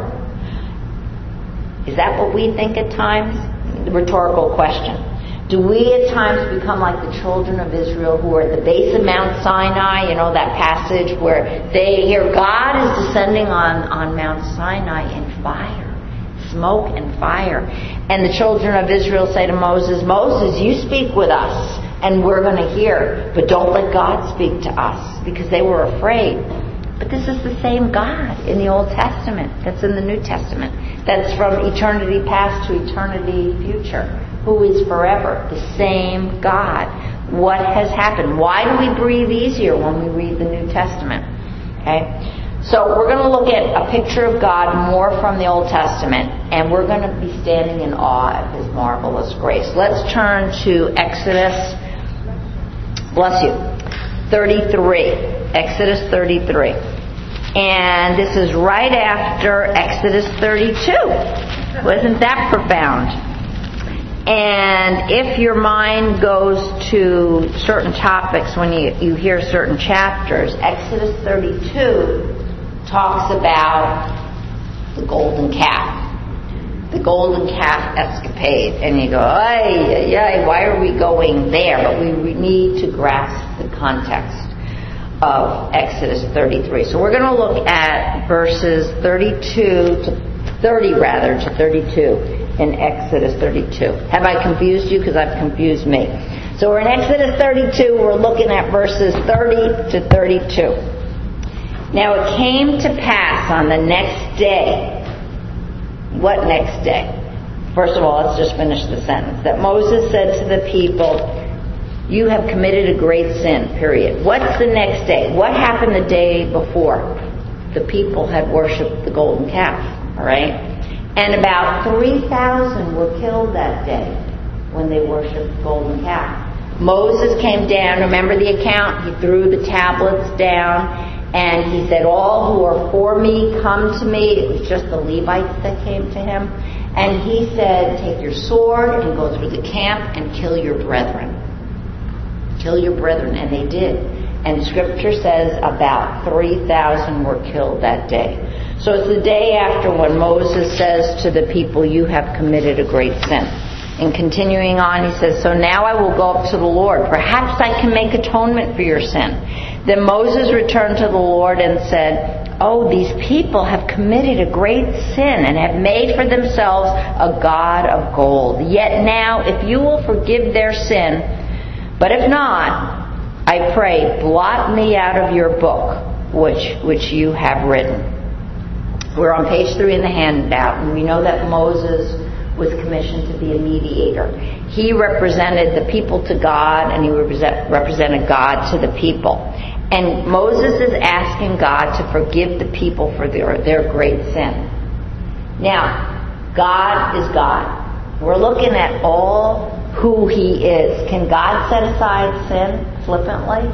Is that what we think at times? The rhetorical question. Do we at times become like the children of Israel who are at the base of Mount Sinai? You know, that passage where they hear God is descending on, on Mount Sinai in fire. Smoke and fire. And the children of Israel say to Moses, Moses, you speak with us, and we're going to hear, but don't let God speak to us, because they were afraid. But this is the same God in the Old Testament that's in the New Testament, that's from eternity past to eternity future, who is forever the same God. What has happened? Why do we breathe easier when we read the New Testament? Okay? So we're going to look at a picture of God more from the Old Testament, and we're going to be standing in awe of His marvelous grace. Let's turn to Exodus, bless you, thirty-three. Exodus thirty-three. And this is right after Exodus thirty-two. Wasn't that profound? And if your mind goes to certain topics when you, you hear certain chapters, Exodus thirty-two talks about the golden calf. The golden calf escapade. And you go, ay, ay, ay, why are we going there? But we need to grasp the context of Exodus thirty-three. So we're going to look at verses thirty-two to thirty, rather, to thirty-two in Exodus thirty-two. Have I confused you? Because I've confused me. So So we're in Exodus thirty-two. We're looking at verses thirty to thirty-two. Now it came to pass on the next day. What next day? First of all, let's just finish the sentence. That Moses said to the people, you have committed a great sin, period. What's the next day? What happened the day before? The people had worshipped the golden calf, all right? And about three thousand were killed that day when they worshipped the golden calf. Moses came down, remember the account? He threw the tablets down, and he said, all who are for me, come to me. It was just the Levites that came to him. And he said, take your sword and go through the camp and kill your brethren. Kill your brethren. And they did. And Scripture says about three thousand were killed that day. So it's the day after when Moses says to the people, you have committed a great sin. And continuing on, he says, so now I will go up to the Lord. Perhaps I can make atonement for your sin. Then Moses returned to the Lord and said, oh, these people have committed a great sin and have made for themselves a god of gold. Yet now, if you will forgive their sin, but if not, I pray, blot me out of your book, which which you have written. We're on page three in the handout, and we know that Moses was commissioned to be a mediator. He represented the people to God, and he represent, represented God to the people. And Moses is asking God to forgive the people for their, their great sin. Now, God is God. We're looking at all who he is. Can God set aside sin flippantly?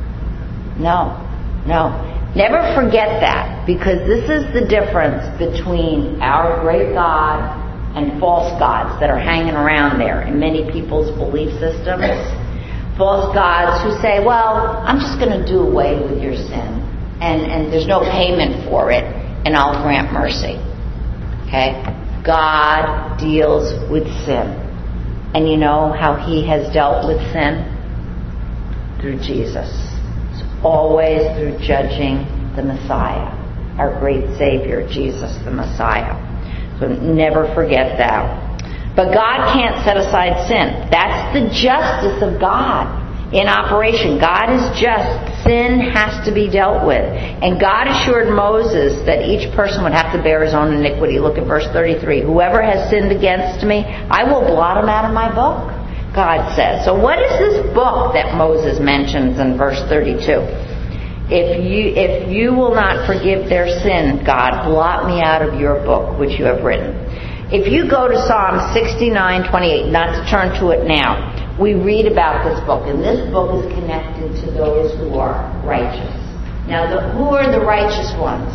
No. No. Never forget that, because this is the difference between our great God and false gods that are hanging around there in many people's belief systems. False gods who say, well, I'm just going to do away with your sin, and, and there's no payment for it, and I'll grant mercy. Okay? God deals with sin. And you know how he has dealt with sin? Through Jesus. It's always through judging the Messiah, our great Savior, Jesus the Messiah. So never forget that. But God can't set aside sin. That's the justice of God in operation. God is just. Sin has to be dealt with. And God assured Moses that each person would have to bear his own iniquity. Look at verse thirty-three. Whoever has sinned against me, I will blot him out of my book, God says. So what is this book that Moses mentions in verse thirty-two? If you if you will not forgive their sin, God, blot me out of your book, which you have written. If you go to Psalm sixty-nine twenty-eight, not to turn to it now, we read about this book, and this book is connected to those who are righteous. Now, the, who are the righteous ones?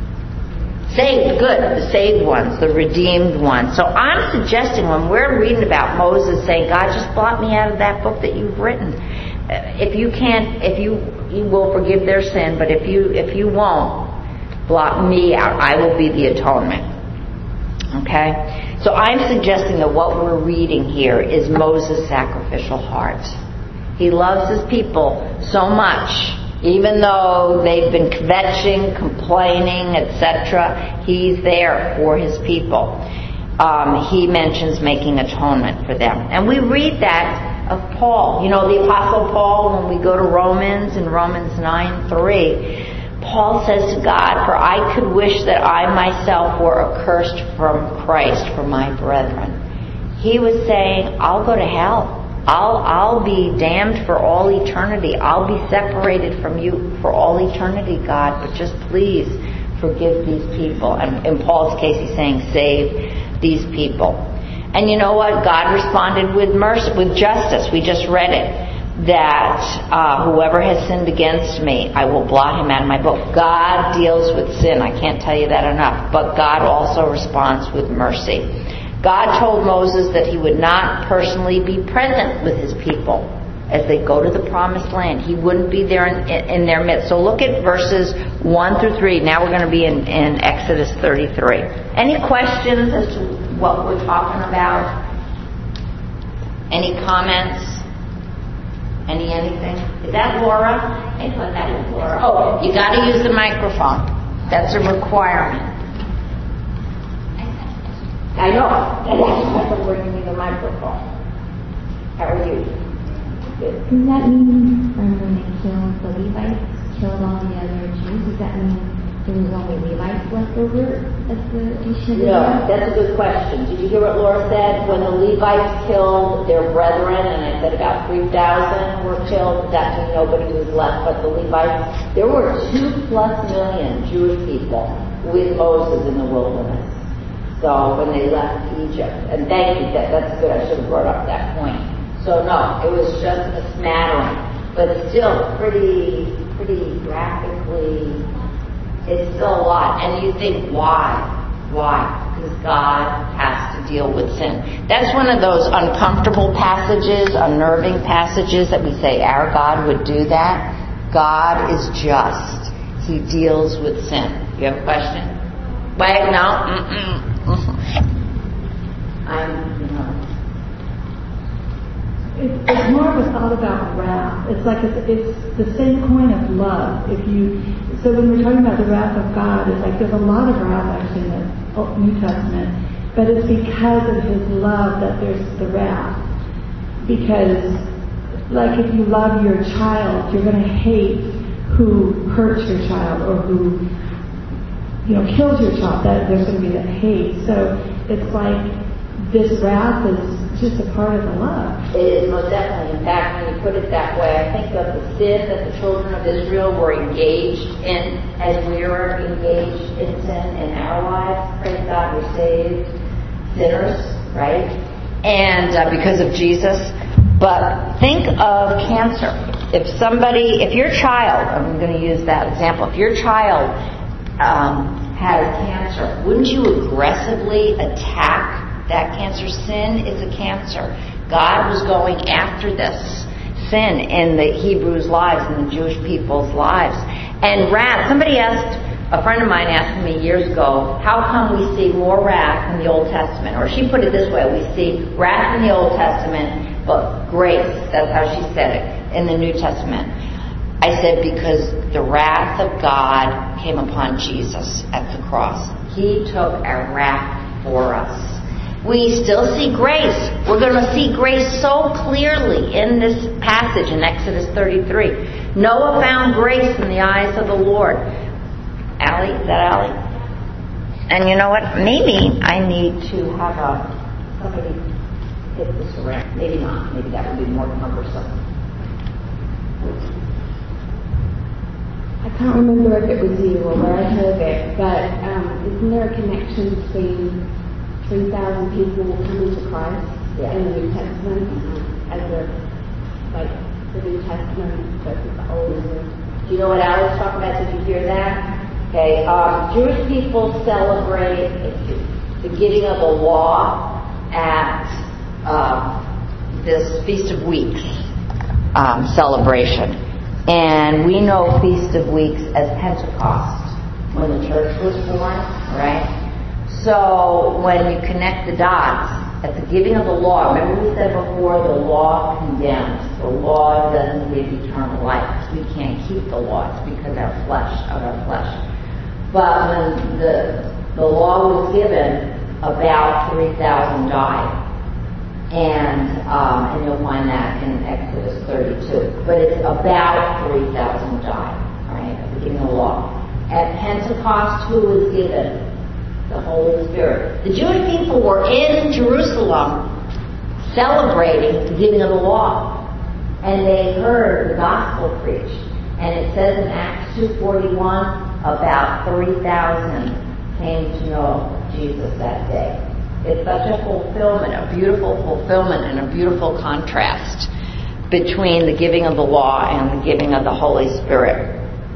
Saved, good, the saved ones, the redeemed ones. So I'm suggesting when we're reading about Moses saying, God, just blot me out of that book that you've written. If you can't, if you, you will forgive their sin, but if you, if you won't, blot me out. I will be the atonement. Okay? So I'm suggesting that what we're reading here is Moses' sacrificial heart. He loves his people so much, even though they've been kvetching, complaining, et cetera. He's there for his people. Um, he mentions making atonement for them. And we read that of Paul. You know, the Apostle Paul, when we go to Romans, in Romans nine three, Paul says to God, for I could wish that I myself were accursed from Christ for my brethren. He was saying, I'll go to hell. I'll, I'll be damned for all eternity. I'll be separated from you for all eternity, God, but just please forgive these people. And in Paul's case, he's saying, save these people. And you know what? God responded with mercy, with justice. We just read it. That uh, whoever has sinned against me, I will blot him out of my book. God deals with sin. I can't tell you that enough. But God also responds with mercy. God told Moses that he would not personally be present with his people as they go to the promised land. He wouldn't be there in, in their midst. So look at verses one through three. Now we're going to be in, in Exodus thirty-three. Any questions as to what we're talking about? Any comments? Any anything? Is that Laura? I thought that was Laura. Oh, you got to use the microphone. That's a requirement. I know. That's why I'm bringing you the microphone. How are you? Does that mean um, when they killed the Levites, killed all the other Jews, does that mean there was only Levites left over at the nation of No, Israel? that's a good question. Did you hear what Laura said? When the Levites killed their brethren, and I said about three thousand were killed, that means nobody was left but the Levites. There were two plus million Jewish people with Moses in the wilderness. So when they left Egypt, and thank you, that, that's good, I should have brought up that point. So no, it was just a smattering, but still pretty, pretty graphically, it's still a lot. And you think, why? Why? Because God has to deal with sin. That's one of those uncomfortable passages, unnerving passages that we say our God would do that. God is just. He deals with sin. You have a question? Wait, no? Mm-mm. I'm, you know. It's, it's more of a thought about wrath. It's like it's, it's the same coin of love. If you so when we're talking about the wrath of God, it's like there's a lot of wrath actually in the New Testament, but it's because of His love that there's the wrath. Because, like, if you love your child, you're going to hate who hurts your child or who, you know, kills your child. That there's going to be that hate. So it's like this wrath is just a part of the love. It is most definitely. In fact, when you put it that way, I think of the sin that the children of Israel were engaged in as we are engaged in sin in our lives. Praise God, we're saved sinners, right? And uh, because of Jesus. But think of cancer. If somebody, if your child, I'm going to use that example, if your child um, has cancer, wouldn't you aggressively attack that cancer? Sin is a cancer. God was going after this sin in the Hebrews' lives, in the Jewish people's lives. And wrath, somebody asked, a friend of mine asked me years ago, how come we see more wrath in the Old Testament? Or she put it this way, we see wrath in the Old Testament, but grace, that's how she said it, in the New Testament. I said, because the wrath of God came upon Jesus at the cross. He took our wrath for us. We still see grace. We're going to see grace so clearly in this passage in Exodus thirty-three. Noah found grace in the eyes of the Lord. Allie, is that Allie? And you know what? Maybe I need to have a somebody hit this around. Maybe not. Maybe that would be more cumbersome. I can't remember if it was you or where I heard it, but um, isn't there a connection between three thousand people coming to Christ yeah. in the New Testament as a, like, the New Testament versus the Old? Do you know what Alice was talking about? Did you hear that? Okay, um, Jewish people celebrate the giving of the law at uh, this Feast of Weeks um, celebration. And we know Feast of Weeks as Pentecost, when the church was born, right? So when you connect the dots, at the giving of the law, remember we said before, the law condemns. The law doesn't give eternal life. We can't keep the law. It's because our flesh, of our flesh. But when the the law was given, about three thousand died. And um, and you'll find that in Exodus thirty-two. But it's about three thousand died, right, at the giving of the law. At Pentecost, who was given? The Holy Spirit. The Jewish people were in Jerusalem celebrating the giving of the law. And they heard the gospel preached. And it says in Acts two forty-one, about three thousand came to know Jesus that day. It's such a fulfillment, a beautiful fulfillment and a beautiful contrast between the giving of the law and the giving of the Holy Spirit.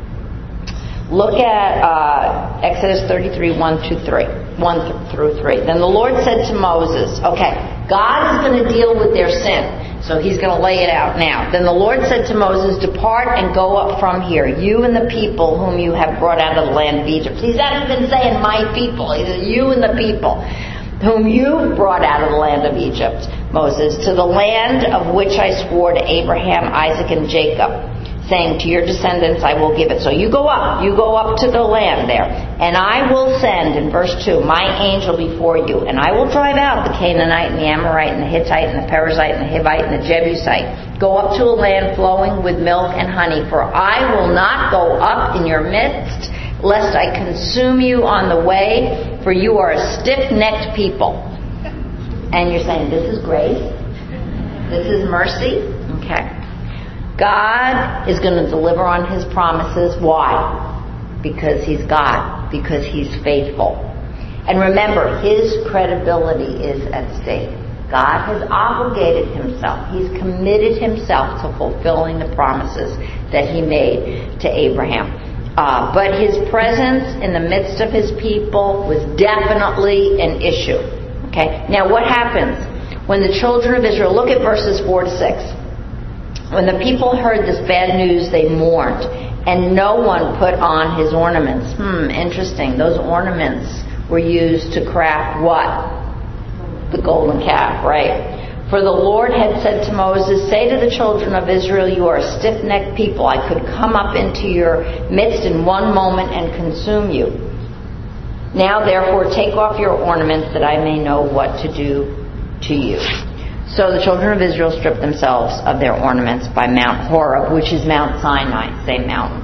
Look at uh, Exodus thirty-three, one through three. one through three. Then the Lord said to Moses, okay, God is going to deal with their sin. So He's going to lay it out now. Then the Lord said to Moses, depart and go up from here, you and the people whom you have brought out of the land of Egypt. He's not even saying my people. He said you and the people whom you brought out of the land of Egypt, Moses, to the land of which I swore to Abraham, Isaac, and Jacob, saying, to your descendants I will give it. So you go up, you go up to the land there, and I will send, in verse two, my angel before you, and I will drive out the Canaanite and the Amorite and the Hittite and the Perizzite and the Hivite and the Jebusite Go up to a land flowing with milk and honey, for I will not go up in your midst, lest I consume you on the way, for you are a stiff-necked people. And you're saying, this is grace? This is mercy? Okay. God is going to deliver on His promises. Why? Because He's God. Because He's faithful. And remember, His credibility is at stake. God has obligated Himself. He's committed Himself to fulfilling the promises that He made to Abraham. Uh, but His presence in the midst of His people was definitely an issue. Okay. Now what happens when the children of Israel, look at verses four to six. When the people heard this bad news, they mourned, and no one put on his ornaments. Hmm, interesting. Those ornaments were used to craft what? The golden calf, right? For the Lord had said to Moses, say to the children of Israel, you are a stiff-necked people. I could come up into your midst in one moment and consume you. Now, therefore, take off your ornaments that I may know what to do to you. So the children of Israel stripped themselves of their ornaments by Mount Horeb, which is Mount Sinai, same mountain.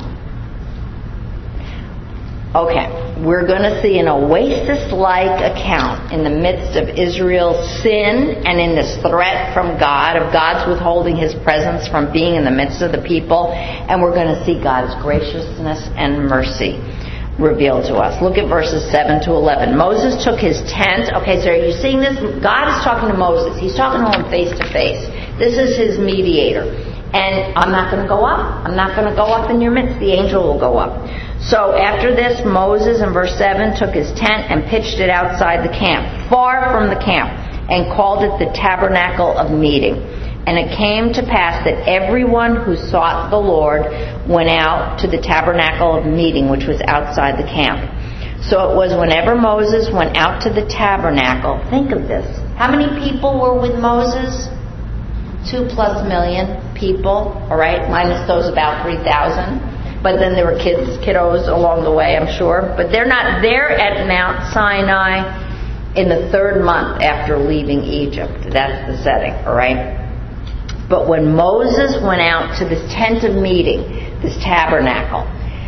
Okay, we're going to see an oasis-like account in the midst of Israel's sin and in this threat from God, of God's withholding His presence from being in the midst of the people. And we're going to see God's graciousness and mercy revealed to us. Look at verses seven to eleven. Moses took his tent. Okay, so are you seeing this? God is talking to Moses. He's talking to him face to face. This is his mediator. And I'm not going to go up. I'm not going to go up in your midst. The angel will go up. So after this, Moses, in verse seven, took his tent and pitched it outside the camp, far from the camp, and called it the tabernacle of meeting. And it came to pass that everyone who sought the Lord went out to the tabernacle of meeting, which was outside the camp. So it was whenever Moses went out to the tabernacle. Think of this. How many people were with Moses? Two plus million people, all right, minus those about three thousand. But then there were kids, kiddos along the way, I'm sure. But they're not there at Mount Sinai in the third month after leaving Egypt. That's the setting, all right? But when Moses went out to this tent of meeting, this tabernacle,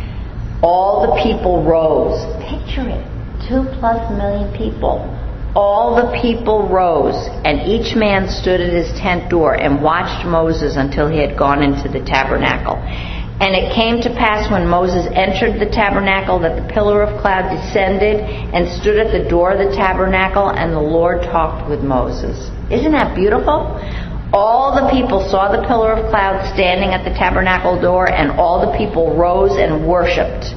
all the people rose. Picture it. Two plus million people. All the people rose, and each man stood at his tent door and watched Moses until he had gone into the tabernacle. And it came to pass when Moses entered the tabernacle that the pillar of cloud descended and stood at the door of the tabernacle, and the Lord talked with Moses. Isn't that beautiful? All the people saw the pillar of cloud standing at the tabernacle door, and all the people rose and worshipped.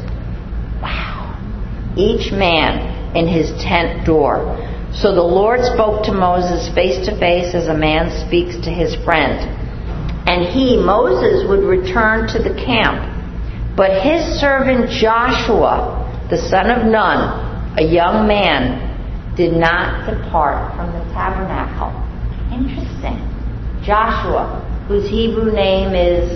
Wow. Each man in his tent door. So the Lord spoke to Moses face to face as a man speaks to his friend. And he, Moses, would return to the camp. But his servant Joshua, the son of Nun, a young man, did not depart from the tabernacle. Interesting. Joshua, whose Hebrew name is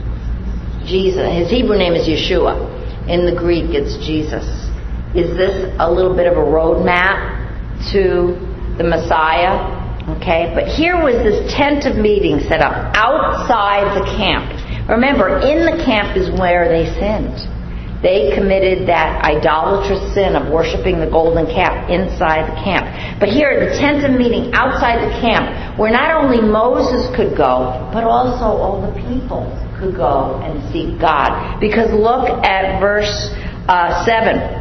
Jesus. His Hebrew name is Yeshua. In the Greek, it's Jesus. Is this a little bit of a roadmap to the Messiah? Okay, but here was this tent of meeting set up outside the camp. Remember, in the camp is where they sinned. They committed that idolatrous sin of worshiping the golden calf inside the camp. But here, the tent of meeting outside the camp, where not only Moses could go, but also all the people could go and seek God. Because look at verse uh, seven.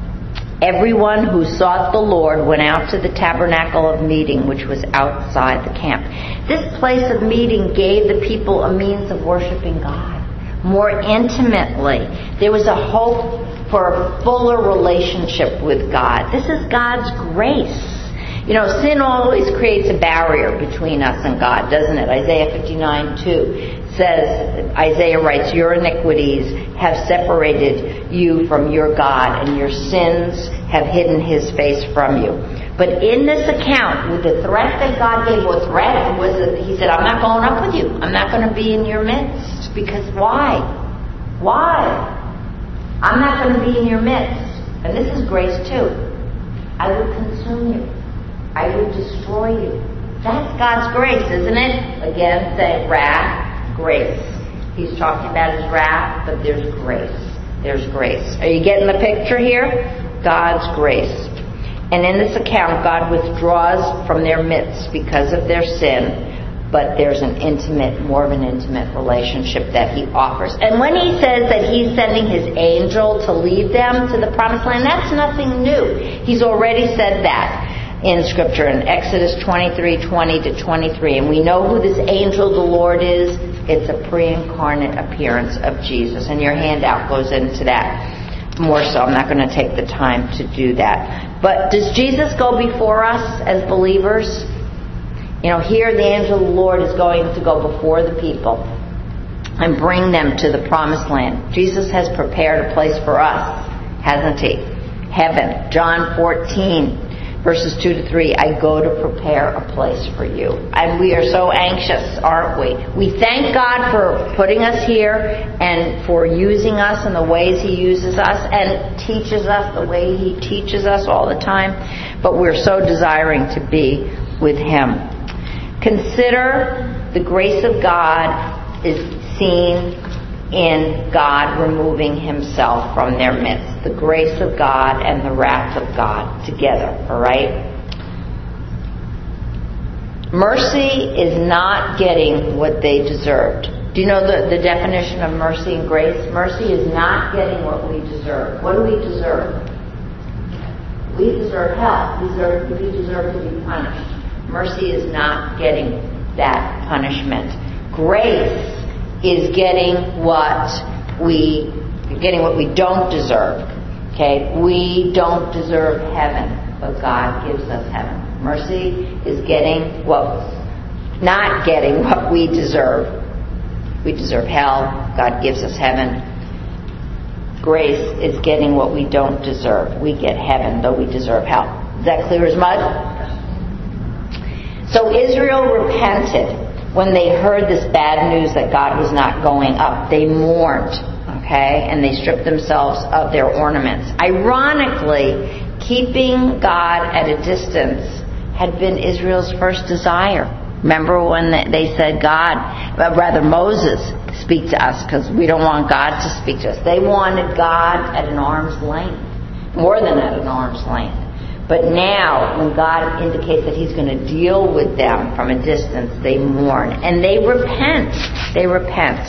Everyone who sought the Lord went out to the tabernacle of meeting, which was outside the camp. This place of meeting gave the people a means of worshiping God more intimately. There was a hope for a fuller relationship with God. This is God's grace. You know, sin always creates a barrier between us and God, doesn't it? Isaiah fifty-nine two says, Isaiah writes, your iniquities have separated you from your God, and your sins have hidden His face from you. But in this account, with the threat that God gave, what threat was it? He said, I'm not going up with you. I'm not going to be in your midst. Because why? Why? I'm not going to be in your midst. And this is grace too. I would consume you. I would destroy you. That's God's grace, isn't it? Again, say wrath, Grace. He's talking about his wrath, but there's grace. There's grace. Are you getting the picture here? God's grace. And in this account, God withdraws from their midst because of their sin, but there's an intimate, more of an intimate relationship that he offers. And when he says that he's sending his angel to lead them to the promised land, that's nothing new. He's already said that in Scripture in Exodus twenty-three, twenty to twenty-three. And we know who this angel of the Lord is. It's a pre-incarnate appearance of Jesus. And your handout goes into that more so. I'm not going to take the time to do that. But does Jesus go before us as believers? You know, here the angel of the Lord is going to go before the people and bring them to the promised land. Jesus has prepared a place for us, hasn't he? Heaven. John fourteen, verses two to three. I go to prepare a place for you. And we are so anxious, aren't we? We thank God for putting us here and for using us in the ways he uses us and teaches us the way he teaches us all the time. But we're so desiring to be with him. Consider the grace of God is seen in God removing himself from their midst. The grace of God and the wrath of God together, all right? Mercy is not getting what they deserved. Do you know the, the definition of mercy and grace? Mercy is not getting what we deserve. What do we deserve? We deserve hell. We deserve, we deserve to be punished. Mercy is not getting that punishment. Grace is getting what we getting what we don't deserve. Okay? We don't deserve heaven, but God gives us heaven. Mercy is getting what not getting what we deserve. We deserve hell. God gives us heaven. Grace is getting what we don't deserve. We get heaven, though we deserve hell. Is that clear as mud? So Israel repented when they heard this bad news that God was not going up. They mourned, okay, and they stripped themselves of their ornaments. Ironically, keeping God at a distance had been Israel's first desire. Remember when they said, God, but rather Moses, speak to us, because we don't want God to speak to us. They wanted God at an arm's length, more than at an arm's length. But now, when God indicates that he's going to deal with them from a distance, they mourn. And they repent. They repent.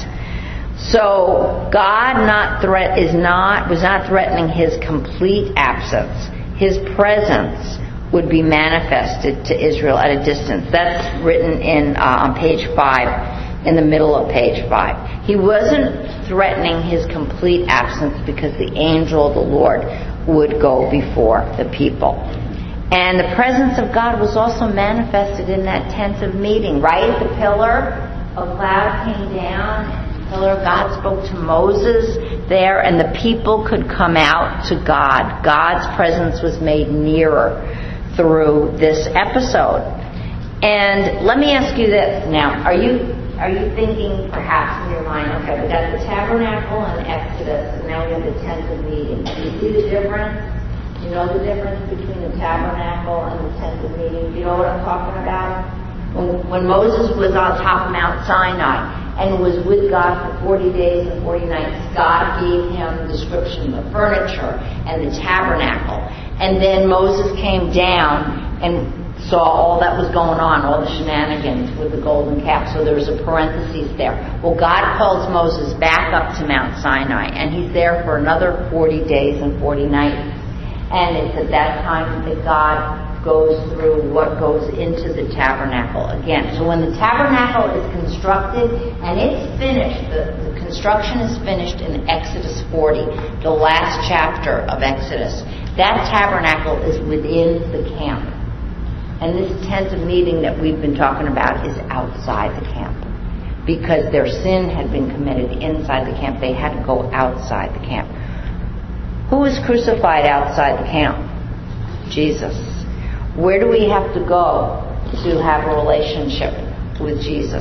So, God not threat is not was not threatening his complete absence. His presence would be manifested to Israel at a distance. That's written in uh, on page five, in the middle of page five. He wasn't threatening his complete absence because the angel of the Lord would go before the people. And the presence of God was also manifested in that tent of meeting, right? The pillar of cloud came down, and the pillar of God spoke to Moses there, and the people could come out to God. God's presence was made nearer through this episode. And let me ask you this now. Are you are you thinking perhaps in your mind, okay, we got the tabernacle in Exodus, and now we have the tent of meeting. Do you see the difference? Do you know the difference between the tabernacle and the tent of meeting? Do you know what I'm talking about? When, when Moses was on top of Mount Sinai and was with God for forty days and forty nights, God gave him the description of the furniture and the tabernacle. And then Moses came down and saw all that was going on, all the shenanigans with the golden calf. So there was a parenthesis there. Well, God calls Moses back up to Mount Sinai, and he's there for another forty days and forty nights. And it's at that time that God goes through what goes into the tabernacle again. So when the tabernacle is constructed, and it's finished, the, the construction is finished in Exodus forty, the last chapter of Exodus. That tabernacle is within the camp. And this tent of meeting that we've been talking about is outside the camp. Because their sin had been committed inside the camp, they had to go outside the camp. Who was crucified outside the camp? Jesus. Where do we have to go to have a relationship with Jesus?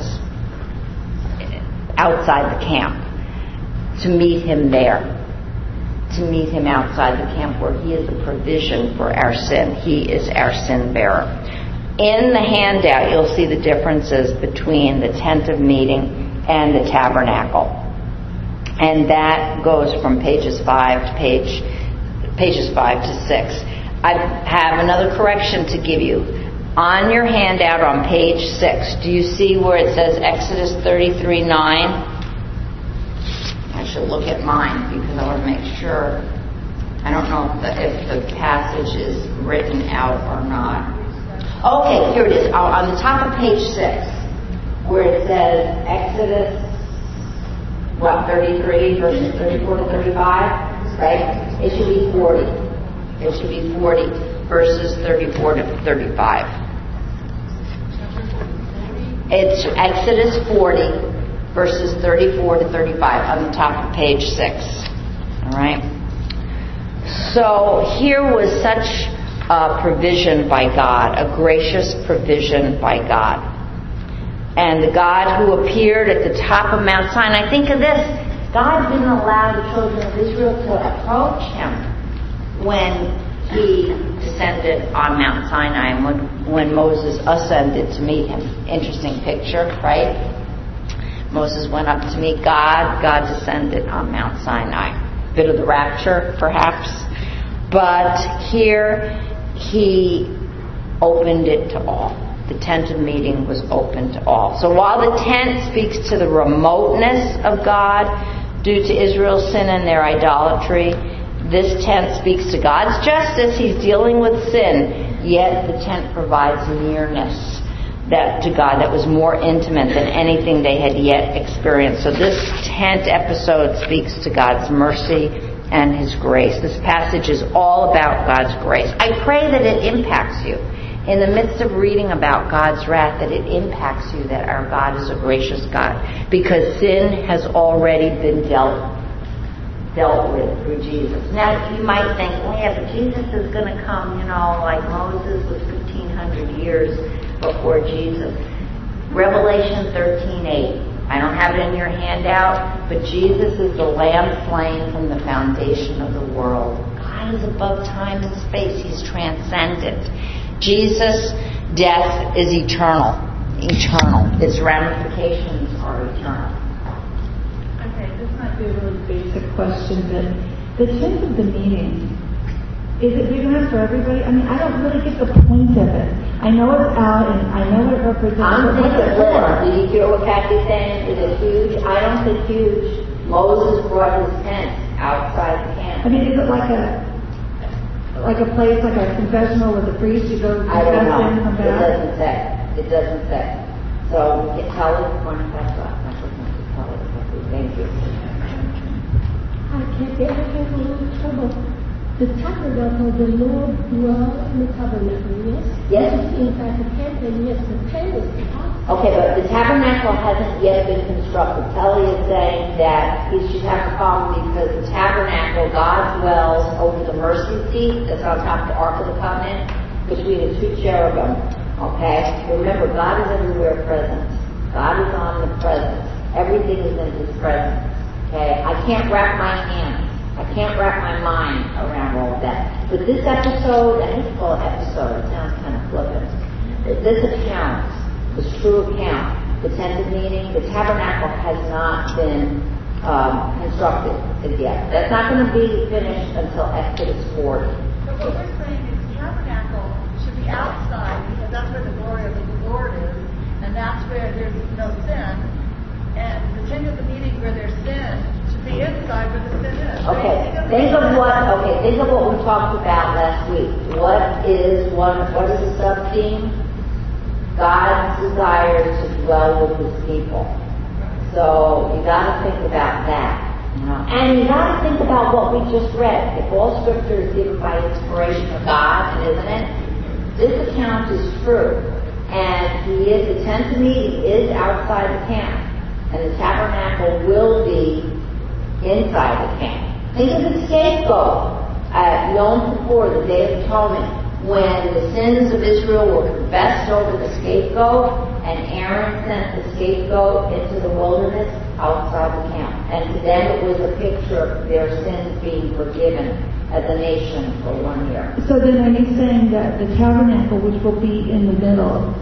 Outside the camp. To meet him there. To meet him outside the camp where he is the provision for our sin. He is our sin bearer. In the handout, you'll see the differences between the tent of meeting and the tabernacle. And that goes from pages five to page pages five to six. I have another correction to give you. On your handout on page six, do you see where it says Exodus thirty-three nine? I should look at mine because I want to make sure. I don't know if the, if the passage is written out or not. Okay, here it is. On the top of page six, where it says Exodus, what, thirty-three verses thirty-four to thirty-five, right? It should be forty. It should be forty verses thirty-four to thirty-five. It's Exodus forty verses thirty-four to thirty-five on the top of page six. All right? So here was such a provision by God, a gracious provision by God. And the God who appeared at the top of Mount Sinai, think of this, God didn't allow the children of Israel to approach him when he descended on Mount Sinai and when, when Moses ascended to meet him. Interesting picture, right? Moses went up to meet God. God descended on Mount Sinai. Bit of the rapture, perhaps. But here, he opened it to all. The tent of meeting was open to all. So while the tent speaks to the remoteness of God due to Israel's sin and their idolatry, this tent speaks to God's justice. He's dealing with sin, yet the tent provides nearness that to God that was more intimate than anything they had yet experienced. So this tent episode speaks to God's mercy and his grace. This passage is all about God's grace. I pray that it impacts you. In the midst of reading about God's wrath, that it impacts you that our God is a gracious God, because sin has already been dealt dealt with through Jesus. Now, you might think, well, yeah, but Jesus is going to come, you know, like Moses was fifteen hundred years before Jesus. Revelation thirteen eight. I don't have it in your handout, but Jesus is the Lamb slain from the foundation of the world. God is above time and space. He's transcendent. Jesus' death is eternal. Eternal. Its ramifications are eternal. Okay, this might be a really basic question, but the tent of the meeting, is it big enough for everybody? I mean, I don't really get the point of it. I know it's out and I know what it represents. I'm thinking little. Do you hear what Kathy's saying? Is it huge? I don't think huge. Moses brought his tent outside the camp. I mean, is it like a like a place, like a confessional with a priest you go I don't know. in and come It back? doesn't say. It doesn't say. So tell us when that's up. Thank you. I can't get I have a little trouble. The tabernacle, the Lord dwells in the tabernacle, yes? Yes. This is inside the tent, and yes, the tent is outside. Okay, but the tabernacle hasn't yet been constructed. Telly is saying that he should have a problem because the tabernacle, God dwells over the mercy seat that's on top of the Ark of the Covenant between the two cherubim. Okay? Remember, God is everywhere present. God is omnipresent. Everything is in his presence. Okay? I can't wrap my hands. I can't wrap my mind around all of that. But this episode, I hate to call it episode, it sounds kind of flippant. This account, this true account, the tent of meeting, the tabernacle has not been um, constructed as yet. That's not going to be finished until Exodus forty. But what we're saying is the tabernacle should be outside because that's where the glory of the Lord is, and that's where there's no sin. And the tent of the meeting where there's sin should be inside where the sin is. Okay, think of what. Okay, think of what we talked about last week. What is one? What is the sub theme? God's desire to dwell with His people. So you got to think about that, you know. And you got to think about what we just read. If all Scripture is given by inspiration of God, isn't it? This account is true, and He is the tent of meeting is outside the camp. And the tabernacle will be inside the camp. Think of the scapegoat at Yom Kippur, the Day of Atonement, when the sins of Israel were confessed over the scapegoat, and Aaron sent the scapegoat into the wilderness outside the camp. And to them it was a picture of their sins being forgiven as a nation for one year. So then are you saying that the tabernacle, which will be in the middle,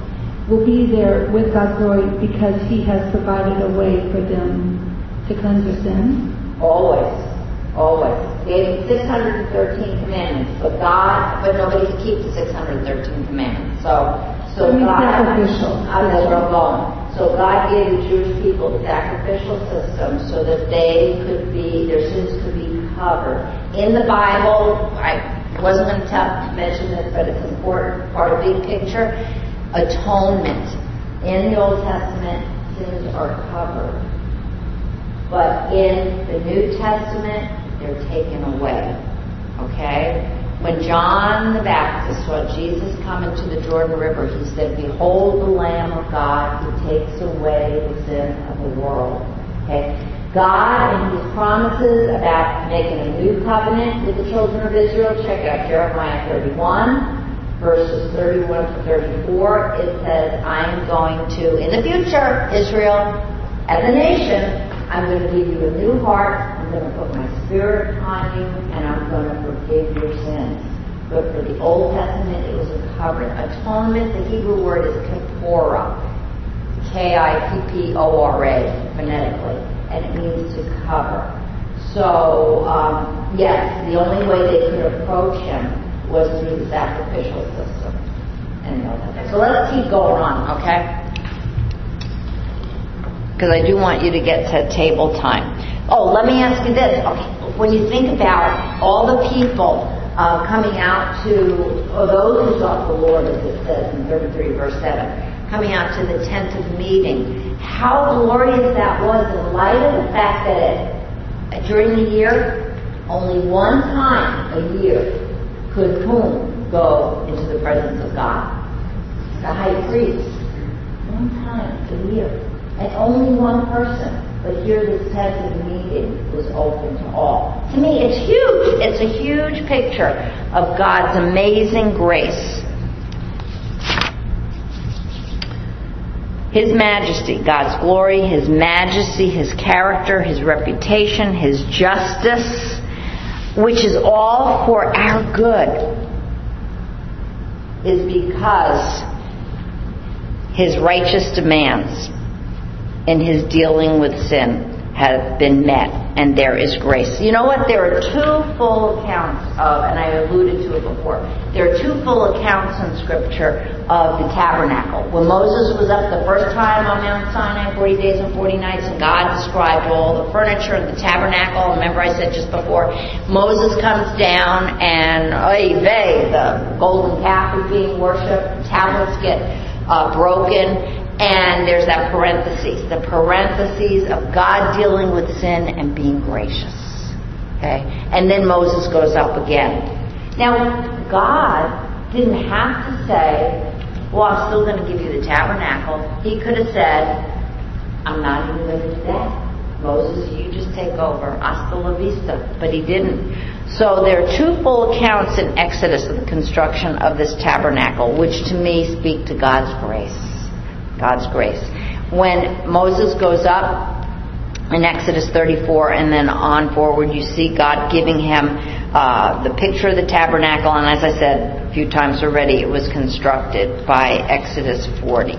will be there with God's glory because He has provided a way for them to cleanse their sins? Always. Always. He gave six hundred thirteen commandments, but God, but nobody could keep the six hundred thirteen commandments. So, so I mean, God, sacrificial. I know where I'm going. So God gave the Jewish people the sacrificial system so that they could be, their sins could be covered. In the Bible, I wasn't going to mention this, but it's important, part of the big picture, atonement. In the Old Testament, sins are covered. But in the New Testament, they're taken away. Okay? When John the Baptist saw Jesus come into the Jordan River, he said, "Behold the Lamb of God who takes away the sin of the world." Okay? God and His promises about making a new covenant with the children of Israel, check out Jeremiah thirty-one, verses thirty-one to thirty-four. It says, "I am going to, in the future, Israel, as a nation, I'm going to give you a new heart. I'm going to put my Spirit upon you, and I'm going to forgive your sins." But for the Old Testament, it was a covering. Atonement, the Hebrew word is kapora, K I P P O R A, phonetically, and it means to cover. So, um, yes, the only way they could approach Him was through the sacrificial system. And so let's keep going on, okay? Because I do want you to get to table time. Oh, let me ask you this. Okay, when you think about all the people uh, coming out to, or those who sought the Lord, as it says in thirty-three verse seven, coming out to the tent of meeting, how glorious that was in light of the fact that it, during the year, only one time a year could whom go into the presence of God? The high priest. One time a year. And only one person. But here this tent of meeting was open to all. To me, it's huge. It's a huge picture of God's amazing grace. His majesty, God's glory, His majesty, His character, His reputation, His justice, which is all for our good, is because His righteous demands in His dealing with sin have been met, and there is grace. You know what? There are two full accounts of, and I alluded to it before, there are two full accounts in Scripture of the tabernacle. When Moses was up the first time on Mount Sinai, forty days and forty nights, and God described all the furniture of the tabernacle. Remember I said just before, Moses comes down and, oy vey, the golden calf is being worshipped, tablets get uh, broken, and there's that parentheses, the parentheses of God dealing with sin and being gracious. Okay? And then Moses goes up again. Now, God didn't have to say, well, I'm still going to give you the tabernacle. He could have said, I'm not even going to do that. Moses, you just take over. Hasta la vista. But He didn't. So there are two full accounts in Exodus of the construction of this tabernacle, which to me speak to God's grace. God's grace. When Moses goes up in Exodus thirty-four and then on forward, you see God giving him uh, the picture of the tabernacle, and as I said a few times already, it was constructed by Exodus forty.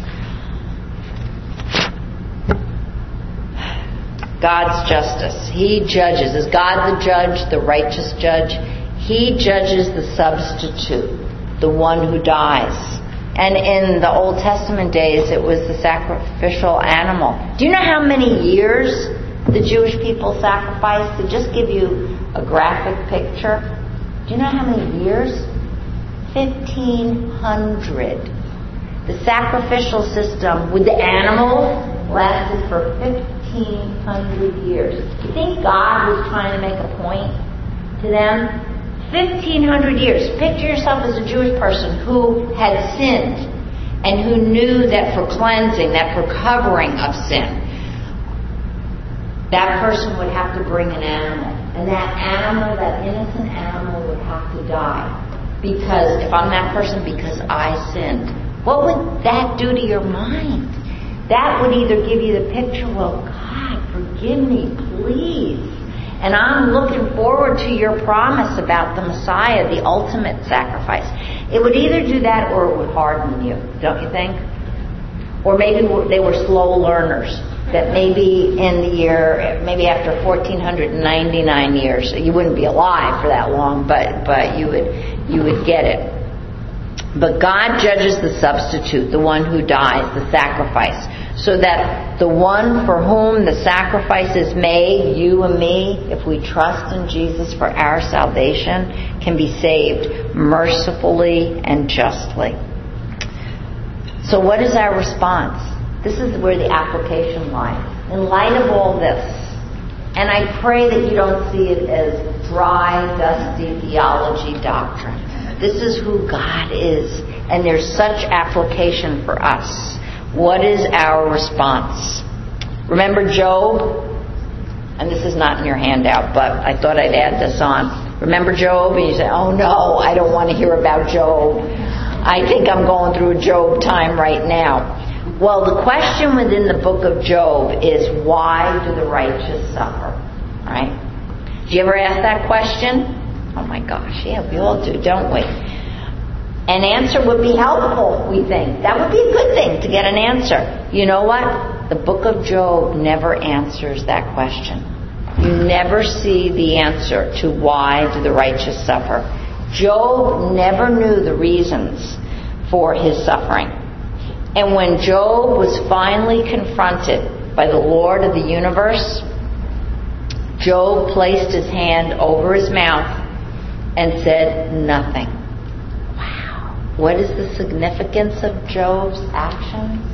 God's justice. He judges. Is God the judge, the righteous judge? He judges the substitute, the one who dies. And in the Old Testament days, it was the sacrificial animal. Do you know how many years the Jewish people sacrificed? To just give you a graphic picture, do you know how many years? fifteen hundred. The sacrificial system with the animals lasted for fifteen hundred years. You think God was trying to make a point to them? fifteen hundred years. Picture yourself as a Jewish person who had sinned and who knew that for cleansing, that for covering of sin, that person would have to bring an animal. And that animal, that innocent animal, would have to die. Because, if I'm that person, because I sinned. What would that do to your mind? That would either give you the picture, well, God, forgive me, please. And I'm looking forward to your promise about the Messiah, the ultimate sacrifice. It would either do that or it would harden you, don't you think? Or maybe they were slow learners, that maybe in the year, maybe after fourteen ninety-nine years, you wouldn't be alive for that long, but, but you would, you would get it. But God judges the substitute, the one who dies, the sacrifice, so that the one for whom the sacrifice is made, you and me, if we trust in Jesus for our salvation, can be saved mercifully and justly. So what is our response? This is where the application lies. In light of all this, and I pray that you don't see it as dry, dusty theology doctrine. This is who God is, and there's such application for us. What is our response? Remember Job? And this is not in your handout, but I thought I'd add this on. Remember Job? And you say, oh no, I don't want to hear about Job. I think I'm going through a Job time right now. Well, the question within the book of Job is, why do the righteous suffer? Right? Do you ever ask that question? Oh my gosh, yeah, we all do, don't we? An answer would be helpful, we think. That would be a good thing, to get an answer. You know what? The book of Job never answers that question. You never see the answer to why do the righteous suffer. Job never knew the reasons for his suffering. And when Job was finally confronted by the Lord of the universe, Job placed his hand over his mouth and said nothing. Wow. What is the significance of Job's actions?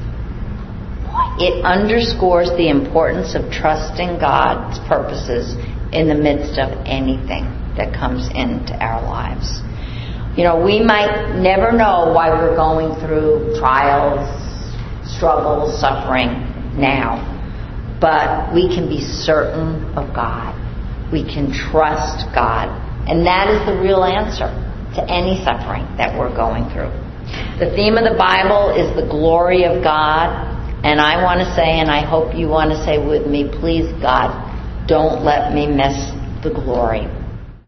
It underscores the importance of trusting God's purposes in the midst of anything that comes into our lives. You know, we might never know why we're going through trials, struggles, suffering now, but we can be certain of God. We can trust God. And that is the real answer to any suffering that we're going through. The theme of the Bible is the glory of God. And I want to say, and I hope you want to say with me, please God, don't let me miss the glory.